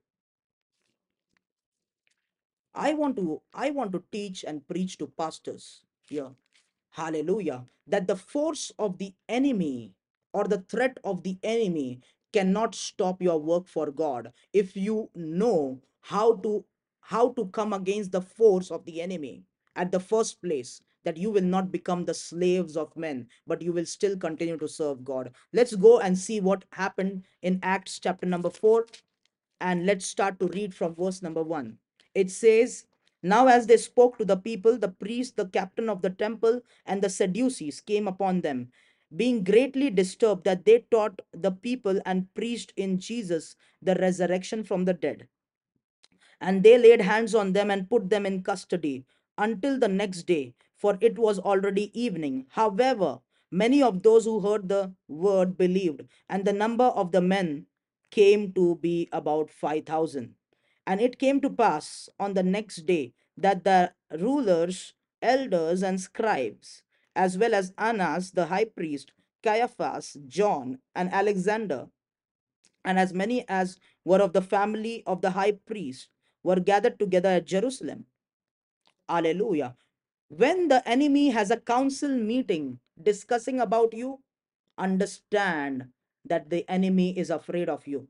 I want to I want to teach and preach to pastors here. Hallelujah. That the force of the enemy or the threat of the enemy cannot stop your work for God if you know how to how to come against the force of the enemy at the first place, that you will not become the slaves of men, but you will still continue to serve God. Let's go and see what happened in Acts chapter number four, and let's start to read from verse number one. It says, now as they spoke to the people, the priest, the captain of the temple, and the Sadducees came upon them, being greatly disturbed that they taught the people and preached in Jesus the resurrection from the dead. And they laid hands on them and put them in custody until the next day, for it was already evening. However, many of those who heard the word believed, and the number of the men came to be about five thousand. And it came to pass on the next day that the rulers, elders, and scribes, as well as Annas the high priest, Caiaphas, John, and Alexander, and as many as were of the family of the high priest, were gathered together at Jerusalem. Hallelujah. When the enemy has a council meeting discussing about you, understand that the enemy is afraid of you.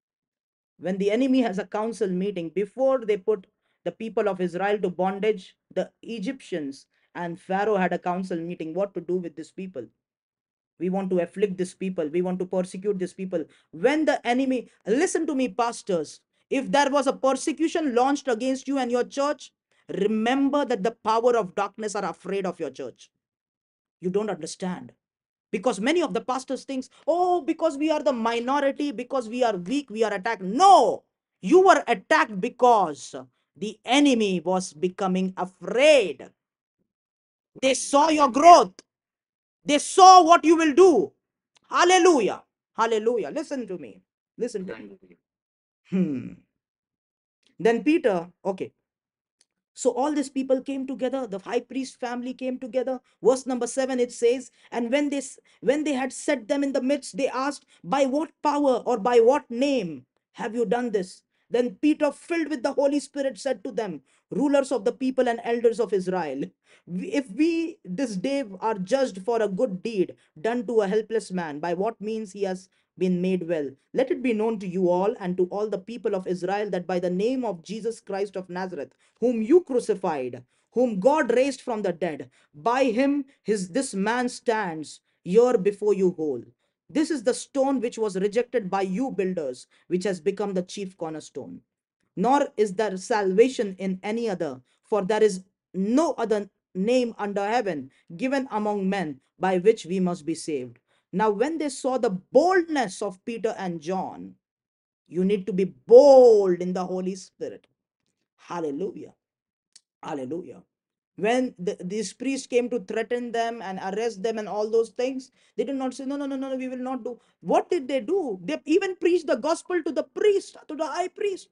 When the enemy has a council meeting, before they put the people of Israel to bondage, the Egyptians and Pharaoh had a council meeting what to do with these people. We want to afflict these people, we want to persecute these people. When the enemy, listen to me, pastors, if there was a persecution launched against you and your church, remember that the power of darkness are afraid of your church. You don't understand, because many of the pastors thinks, oh, because we are the minority, because we are weak, we are attacked. No, you were attacked because The enemy was becoming afraid. They saw your growth. They saw what you will do. Hallelujah. Hallelujah. Listen to me. Listen to me. Hmm. Then Peter, okay. So all these people came together. The high priest family came together. Verse number seven, it says, and when they when they had set them in the midst, they asked, by what power or by what name have you done this? Then Peter, filled with the Holy Spirit, said to them, rulers of the people and elders of Israel, if we this day are judged for a good deed done to a helpless man, by what means he has been made well, let it be known to you all and to all the people of Israel that by the name of Jesus Christ of Nazareth, whom you crucified, whom God raised from the dead, by him his this man stands here before you whole. This is the stone which was rejected by you builders, which has become the chief cornerstone. Nor is there salvation in any other, for there is no other name under heaven given among men by which we must be saved. Now, when they saw the boldness of Peter and John, you need to be bold in the Holy Spirit. Hallelujah. Hallelujah. When the, these priests came to threaten them and arrest them and all those things, they did not say, no, no, no, no, no, we will not do. What did they do? They even preached the gospel to the priest, to the high priest.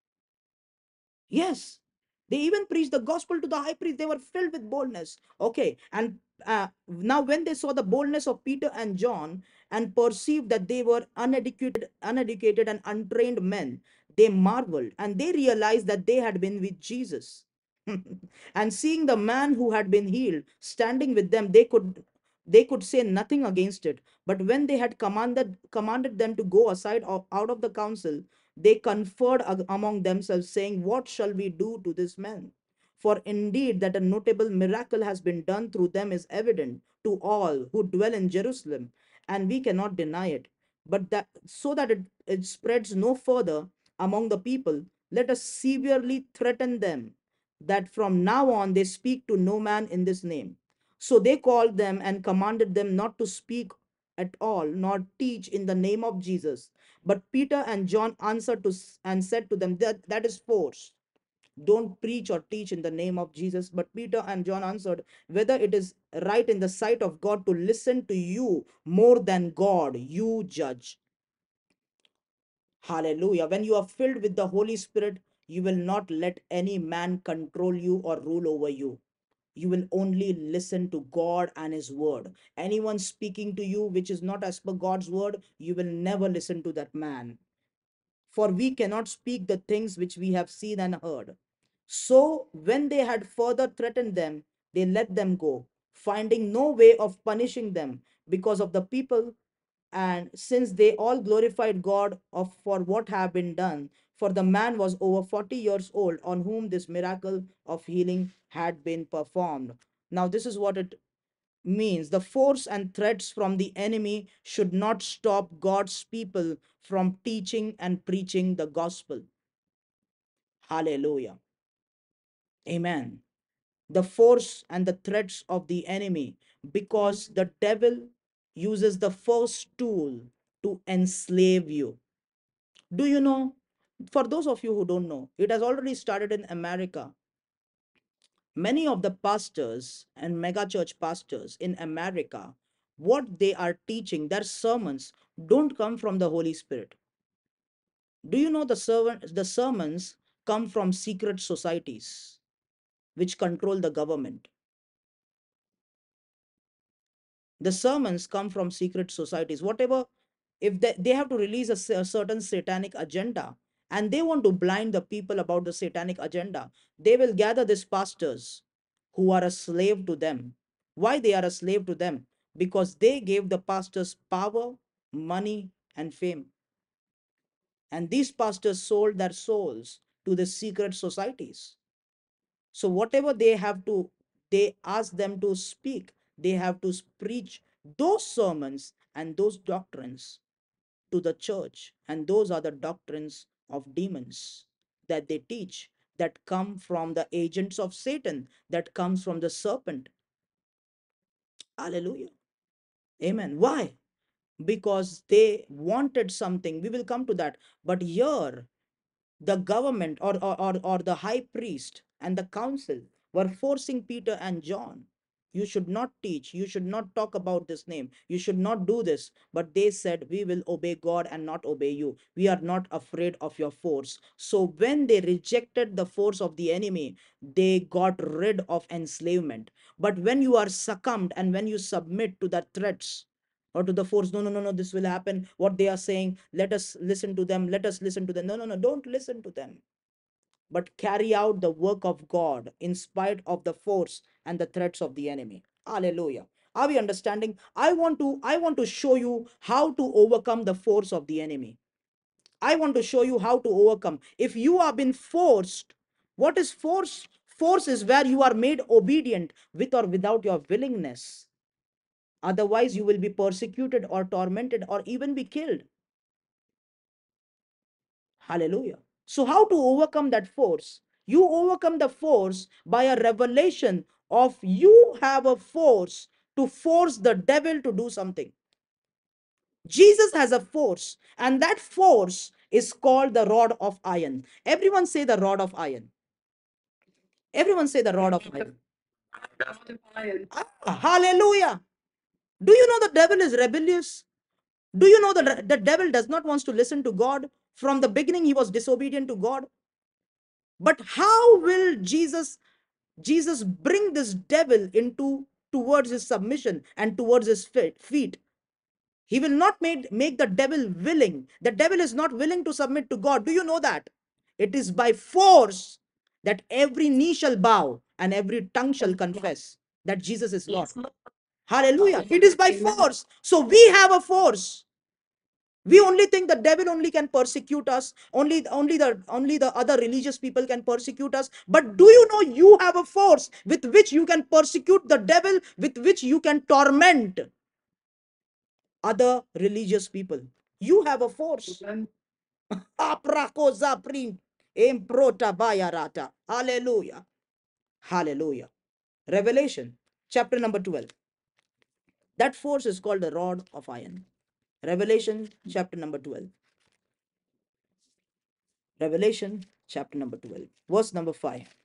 Yes. They even preached the gospel to the high priest. They were filled with boldness. Okay. And uh, now, when they saw the boldness of Peter and John and perceived that they were uneducated, uneducated and untrained men, they marveled and they realized that they had been with Jesus. And seeing the man who had been healed standing with them, they could they could say nothing against it. But when they had commanded commanded them to go aside of, out of the council, they conferred ag- among themselves, saying, what shall we do to this man? For indeed that a notable miracle has been done through them is evident to all who dwell in Jerusalem, and we cannot deny it. But that so that it, it spreads no further among the people, let us severely threaten them that from now on they speak to no man in this name. So they called them and commanded them not to speak at all, nor teach in the name of Jesus. But Peter and John answered to and said to them, that, that is force. Don't preach or teach in the name of Jesus. But Peter and John answered, whether it is right in the sight of God to listen to you more than God, you judge. Hallelujah. When you are filled with the Holy Spirit, you will not let any man control you or rule over you. You will only listen to God and his word. Anyone speaking to you which is not as per God's word, you will never listen to that man. For we cannot speak the things which we have seen and heard. So when they had further threatened them, they let them go, finding no way of punishing them because of the people, and since they all glorified God of for what had been done, for the man was over forty years old on whom this miracle of healing had been performed. Now this is what it means. The force and threats from the enemy should not stop God's people from teaching and preaching the gospel. Hallelujah. Amen. The force and the threats of the enemy, because the devil uses the first tool to enslave you. Do you know? For those of you who don't know, it has already started in America. Many of the pastors and mega church pastors in America, what they are teaching, their sermons don't come from the Holy Spirit. Do you know the sermon, the sermons come from secret societies which control the government? The sermons come from secret societies. Whatever, if they, they have to release a, a certain satanic agenda and they want to blind the people about the satanic agenda, they will gather these pastors who are a slave to them. Why they are a slave to them? Because they gave the pastors power, money, and fame. And these pastors sold their souls to the secret societies. So whatever they have to, they ask them to speak, they have to preach those sermons and those doctrines to the church. And those are the doctrines of demons that they teach, that come from the agents of Satan, that comes from the serpent. Hallelujah. Amen. Why? Because they wanted something. We will come to that. But here The government, or, or, or, or the high priest and the council, were forcing Peter and John. You should not teach. You should not talk about this name. You should not do this. But they said, we will obey God and not obey you. We are not afraid of your force. So when they rejected the force of the enemy, they got rid of enslavement. But when you are succumbed and when you submit to the threats or to the force, no, no, no, no, this will happen. What they are saying, let us listen to them. Let us listen to them. No, no, no, don't listen to them, but carry out the work of God in spite of the force and the threats of the enemy. Hallelujah. Are we understanding? I want to I want to show you how to overcome the force of the enemy. I want to show you how to overcome. If you have been forced, what is force? Force is where you are made obedient with or without your willingness. Otherwise, you will be persecuted or tormented or even be killed. Hallelujah. So, how to overcome that force? You overcome the force by a revelation of you have a force to force the devil to do something. Jesus has a force, and that force is called the rod of iron. Everyone say the rod of iron. Everyone say the rod of iron. Ah, hallelujah. Do you know the devil is rebellious? Do you know that the devil does not want to listen to God? From the beginning, he was disobedient to God. But how will Jesus Jesus bring this devil into towards his submission and towards his feet? He will not make, make the devil willing. The devil is not willing to submit to God. Do you know that? It is by force that every knee shall bow and every tongue shall confess that Jesus is Lord. Hallelujah. It is by force. So we have a force. We only think the devil only can persecute us, only only the only the other religious people can persecute us. But do you know you have a force with which you can persecute the devil, with which you can torment other religious people? You have a force. Hallelujah. Hallelujah. Revelation chapter number twelve. That force is called the rod of iron. Revelation chapter number twelve. Revelation chapter number twelve, verse number five.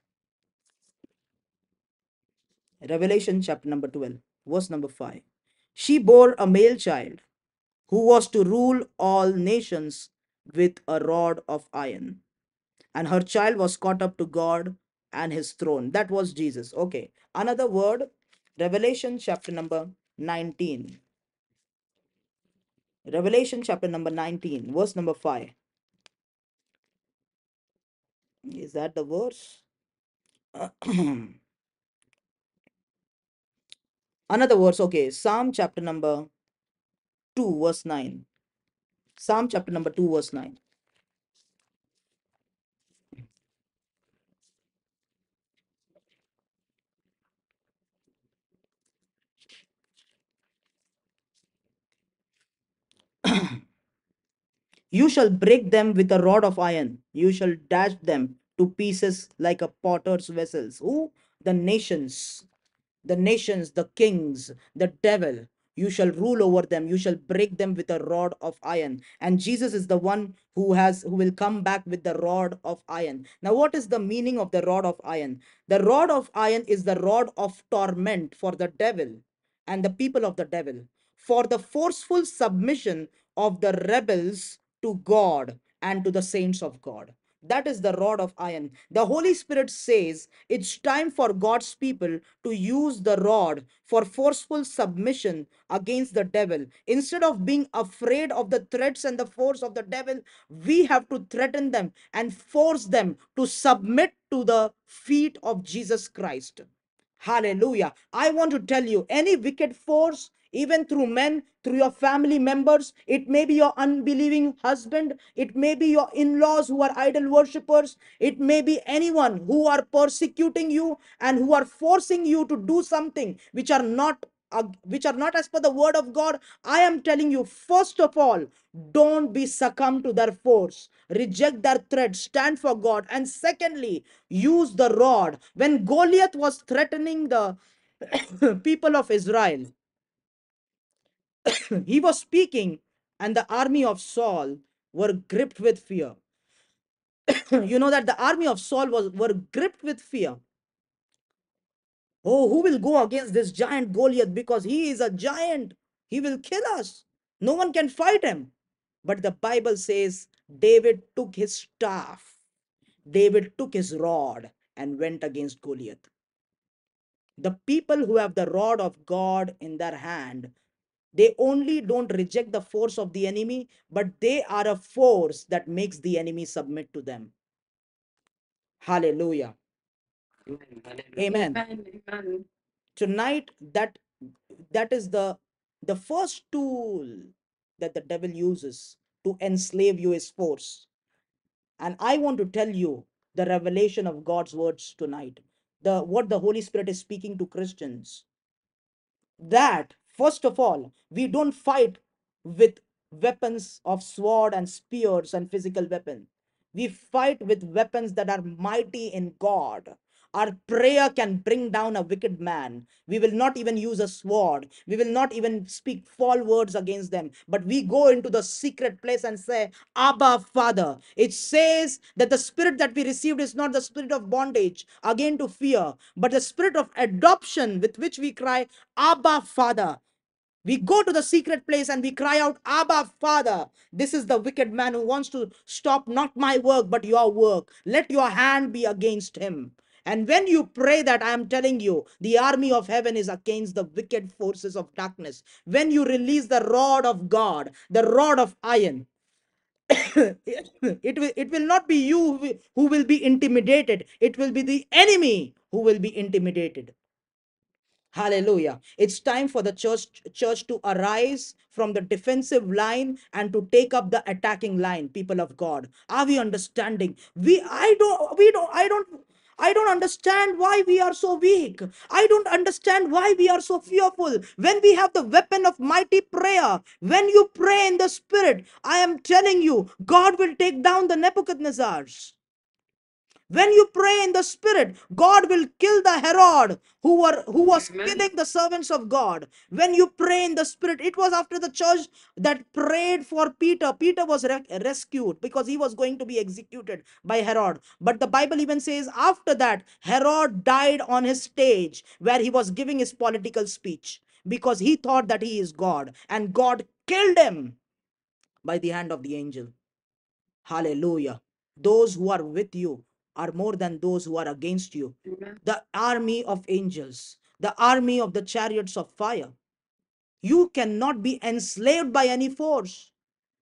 Revelation chapter number twelve, verse number five. She bore a male child who was to rule all nations with a rod of iron. And her child was caught up to God and his throne. That was Jesus. Okay. Another word, Revelation chapter number nineteen. Revelation chapter number nineteen, verse number five. Is that the verse? Another verse, okay. Psalm chapter number two, verse nine. Psalm chapter number two, verse nine. You shall break them with a rod of iron. You shall dash them to pieces like a potter's vessels. Who? The nations. The nations, the kings, the devil. You shall rule over them. You shall break them with a rod of iron. And Jesus is the one who has who will come back with the rod of iron. Now, what is the meaning of the rod of iron? The rod of iron is the rod of torment for the devil and the people of the devil, for the forceful submission of the rebels to God and to the saints of God. That is the rod of iron. The Holy Spirit says it's time for God's people to use the rod for forceful submission against the devil. Instead of being afraid of the threats and the force of the devil, we have to threaten them and force them to submit to the feet of Jesus Christ. Hallelujah. I want to tell you, any wicked force, even through men, through your family members, it may be your unbelieving husband, it may be your in laws who are idol worshippers, it may be anyone who are persecuting you and who are forcing you to do something which are not uh, which are not as per the word of God. I am telling you, first of all, don't be succumb to their force. Reject their threat. Stand for God. And secondly, use the rod. When Goliath was threatening the people of Israel, he was speaking, and the army of Saul were gripped with fear. You know that the army of Saul was were gripped with fear. Oh, who will go against this giant Goliath? Because he is a giant. He will kill us. No one can fight him. But the Bible says David took his staff, David took his rod and went against Goliath. The people who have the rod of God in their hand, they only don't reject the force of the enemy, but they are a force that makes the enemy submit to them. Hallelujah. Amen. Amen. Amen. Tonight, that that is the the first tool that the devil uses to enslave you is force. And I want to tell you the revelation of God's words tonight, the what the Holy Spirit is speaking to Christians, that first of all, we don't fight with weapons of sword and spears and physical weapon. We fight with weapons that are mighty in God. Our prayer can bring down a wicked man. We will not even use a sword. We will not even speak foul words against them. But we go into the secret place and say, Abba, Father. It says that the spirit that we received is not the spirit of bondage, again to fear, but the spirit of adoption with which we cry, Abba, Father. We go to the secret place and we cry out, Abba, Father. This is the wicked man who wants to stop not my work, but your work. Let your hand be against him. And when you pray that, I am telling you, the army of heaven is against the wicked forces of darkness. When you release the rod of God, the rod of iron, it will, it will not be you who will who will be intimidated. It will be the enemy who will be intimidated. Hallelujah. It's time for the church church to arise from the defensive line and to take up the attacking line, people of God. Are we understanding? We I don't we don't I don't I don't understand why we are so weak. I don't understand why we are so fearful. When we have the weapon of mighty prayer, when you pray in the spirit, I am telling you, God will take down the Nebuchadnezzars. When you pray in the spirit, God will kill the Herod who were who was Amen. killing the servants of God. When you pray in the spirit, it was after the church that prayed for Peter. Peter was re- rescued because he was going to be executed by Herod. But the Bible even says after that, Herod died on his stage where he was giving his political speech because he thought that he is God, and God killed him by the hand of the angel. Hallelujah. Those who are with you are more than those who are against you. Amen. The army of angels, the army of the chariots of fire. You cannot be enslaved by any force.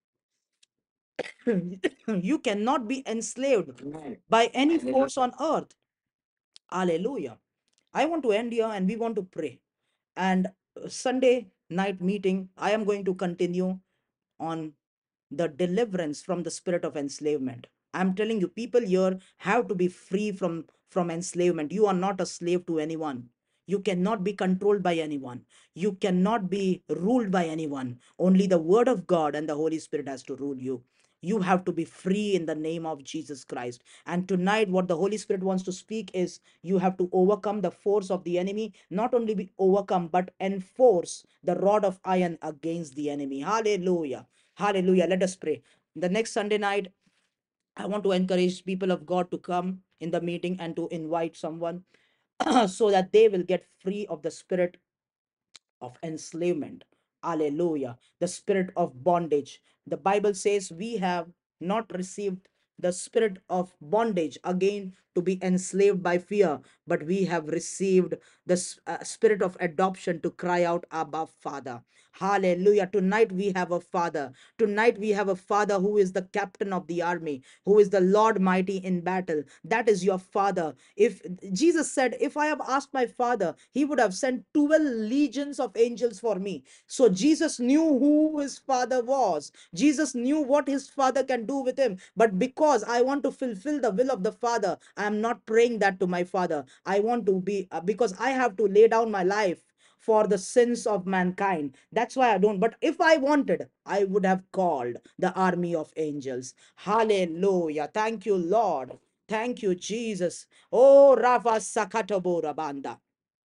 You cannot be enslaved by any force on earth. Hallelujah. I want to end here and we want to pray. And uh, Sunday night meeting, I am going to continue on the deliverance from the spirit of enslavement. I'm telling you, people here have to be free from from enslavement. You are not a slave to anyone. You cannot be controlled by anyone. You cannot be ruled by anyone. Only the word of God and the Holy Spirit has to rule you. You have to be free in the name of Jesus Christ. And tonight, what the Holy Spirit wants to speak is you have to overcome the force of the enemy, not only be overcome, but enforce the rod of iron against the enemy. Hallelujah. Hallelujah. Let us pray. The next Sunday night, I want to encourage people of God to come in the meeting and to invite someone so that they will get free of the spirit of enslavement. Hallelujah. The spirit of bondage. The Bible says we have not received the spirit of bondage again to be enslaved by fear, but we have received the uh, spirit of adoption to cry out, Abba, Father. Hallelujah. Tonight we have a father. Tonight we have a father who is the captain of the army, who is the Lord mighty in battle. That is your father. If Jesus said, if I have asked my father, he would have sent twelve legions of angels for me. So Jesus knew who his father was. Jesus knew what his father can do with him. But because I want to fulfill the will of the father, I am not praying that to my father. I want to be, uh, because I have to lay down my life for the sins of mankind. That's why I don't. But if I wanted, I would have called the army of angels. Hallelujah. Thank you, Lord. Thank you, Jesus. Oh, Rafa Sakatabora Banda.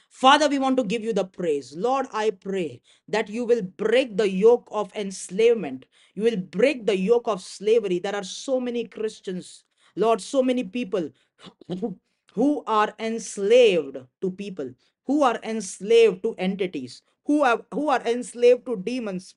Father, we want to give you the praise. Lord, I pray that you will break the yoke of enslavement. You will break the yoke of slavery. There are so many Christians, Lord, so many people who are enslaved to people, who are enslaved to entities, who are who are enslaved to demons,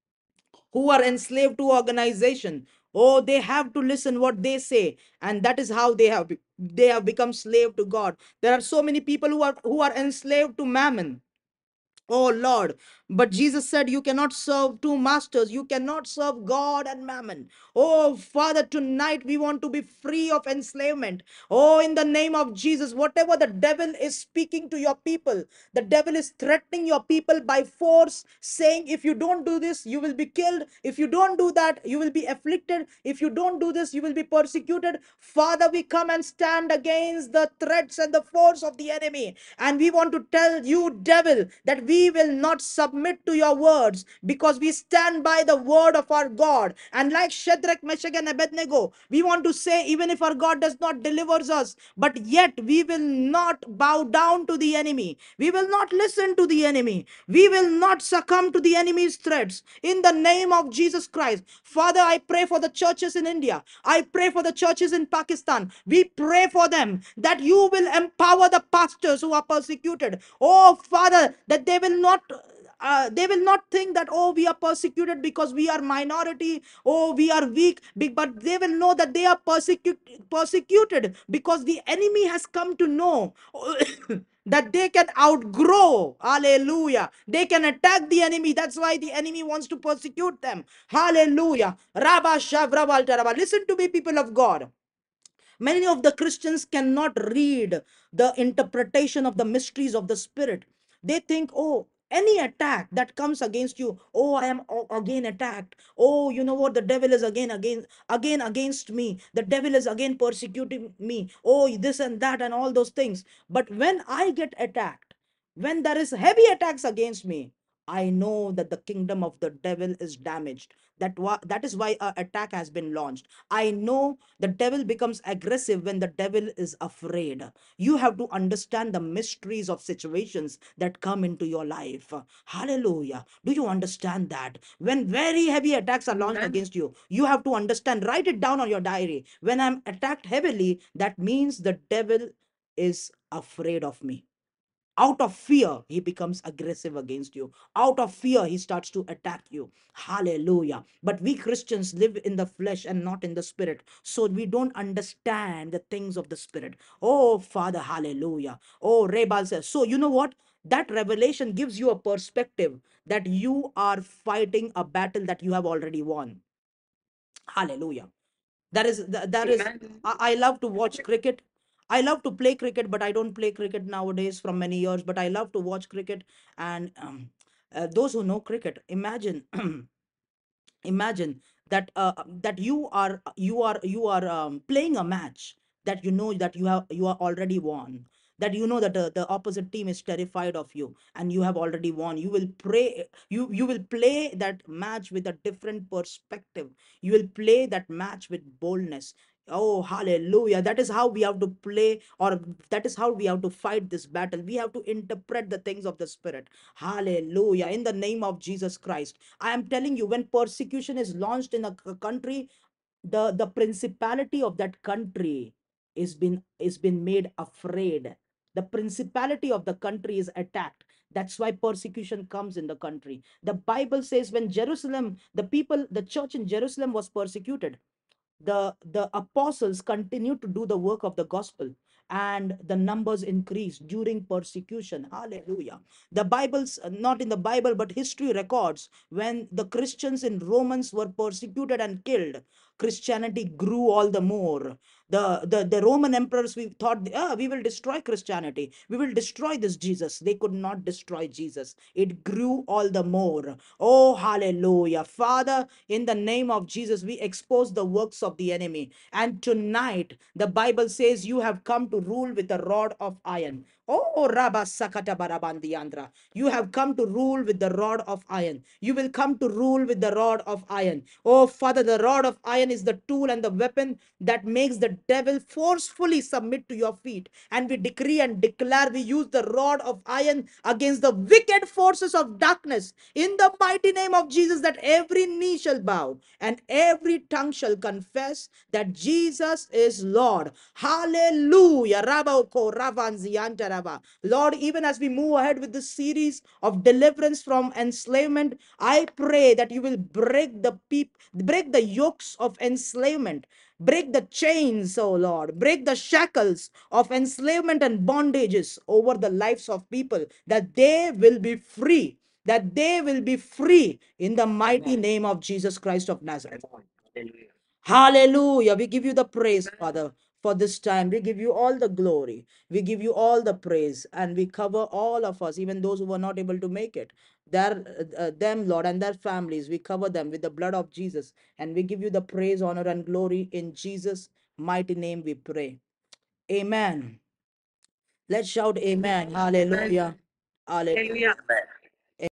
who are enslaved to organization. Oh, they have to listen what they say, and that is how they have be- they have become slave to God. There are so many people who are who are enslaved to mammon. Oh Lord, but Jesus said, you cannot serve two masters. You cannot serve God and mammon. Oh Father, tonight we want to be free of enslavement. Oh, in the name of Jesus, whatever the devil is speaking to your people, the devil is threatening your people by force, saying, if you don't do this, you will be killed. If you don't do that, you will be afflicted. If you don't do this, you will be persecuted. Father, we come and stand against the threats and the force of the enemy. And we want to tell you, devil, that we will not submit to your words, because we stand by the word of our God. And like Shadrach, Meshach, and Abednego, we want to say, even if our God does not deliver us, but yet we will not bow down to the enemy. We will not listen to the enemy. We will not succumb to the enemy's threats. In the name of Jesus Christ. Father, I pray for the churches in India. I pray for the churches in Pakistan. We pray for them that you will empower the pastors who are persecuted. Oh, Father, that they will not uh, they will not think that, oh, we are persecuted because we are minority, oh, we are weak, but they will know that they are persecute, persecuted because the enemy has come to know that they can outgrow. Hallelujah. They can attack the enemy. That's why the enemy wants to persecute them. Hallelujah. Rabba Shavra Valtaraba. Listen to me, people of God. Many of the Christians cannot read the interpretation of the mysteries of the Spirit. They think, oh, any attack that comes against you, oh, I am again attacked. Oh, you know what? The devil is again, again, again against me. The devil is again persecuting me. Oh, this and that and all those things. But when I get attacked, when there is heavy attacks against me, I know that the kingdom of the devil is damaged. That, wa- that is why an attack has been launched. I know the devil becomes aggressive when the devil is afraid. You have to understand the mysteries of situations that come into your life. Hallelujah. Do you understand that? When very heavy attacks are launched Amen. against you, you have to understand, write it down on your diary. When I'm attacked heavily, that means the devil is afraid of me. Out of fear, he becomes aggressive against you. Out of fear, he starts to attack you. Hallelujah. But we Christians live in the flesh and not in the spirit, so we don't understand the things of the spirit. Oh Father, hallelujah. Oh, Rebal says, so you know what, that revelation gives you a perspective that you are fighting a battle that you have already won. Hallelujah. That is th- that is Amen. I, I love to watch cricket. I love to play cricket, but I don't play cricket nowadays from many years. But I love to watch cricket. And um, uh, those who know cricket, imagine imagine that uh, that you are you are you are um, playing a match that you know that you have you are already won, that you know that uh, the opposite team is terrified of you and you have already won. You will pray you you will play that match with a different perspective. You will play that match with boldness. Oh, hallelujah. That is how we have to play, or that is how we have to fight this battle. We have to interpret the things of the spirit. Hallelujah. In the name of Jesus Christ, I am telling you, when persecution is launched in a c- country, the the principality of that country is been is been made afraid. The principality of the country is attacked. That's why persecution comes in the country. The Bible says, when Jerusalem, the people, the church in Jerusalem was persecuted, the the apostles continued to do the work of the gospel, and the numbers increased during persecution. Hallelujah. The Bible's uh, not in the Bible, but history records, when the Christians in Romans were persecuted and killed, Christianity grew all the more. The the, the Roman emperors, we thought, ah, we will destroy Christianity, we will destroy this Jesus. They could not destroy Jesus. It grew all the more. Oh, hallelujah. Father, in the name of Jesus, we expose the works of the enemy. And tonight, the Bible says you have come to rule with a rod of iron. Oh, Rabba Sakata Barabandiandra. You have come to rule with the rod of iron. You will come to rule with the rod of iron. Oh, Father, the rod of iron is the tool and the weapon that makes the devil forcefully submit to your feet. And we decree and declare, we use the rod of iron against the wicked forces of darkness in the mighty name of Jesus, that every knee shall bow and every tongue shall confess that Jesus is Lord. Hallelujah. Rabako ravanzianta raba. Lord, even as we move ahead with this series of deliverance from enslavement, I pray that you will break the peop- break the yokes of enslavement. Break the chains, oh Lord. Break the shackles of enslavement and bondages over the lives of people, that they will be free. That they will be free in the mighty name of Jesus Christ of Nazareth. Hallelujah. Hallelujah. We give you the praise, Father, for this time. We give you all the glory. We give you all the praise. And we cover all of us, even those who were not able to make it. Their, uh, them, Lord, and their families. We cover them with the blood of Jesus. And we give you the praise, honor, and glory. In Jesus' mighty name we pray. Amen. Let's shout amen. Hallelujah. Hallelujah. Amen.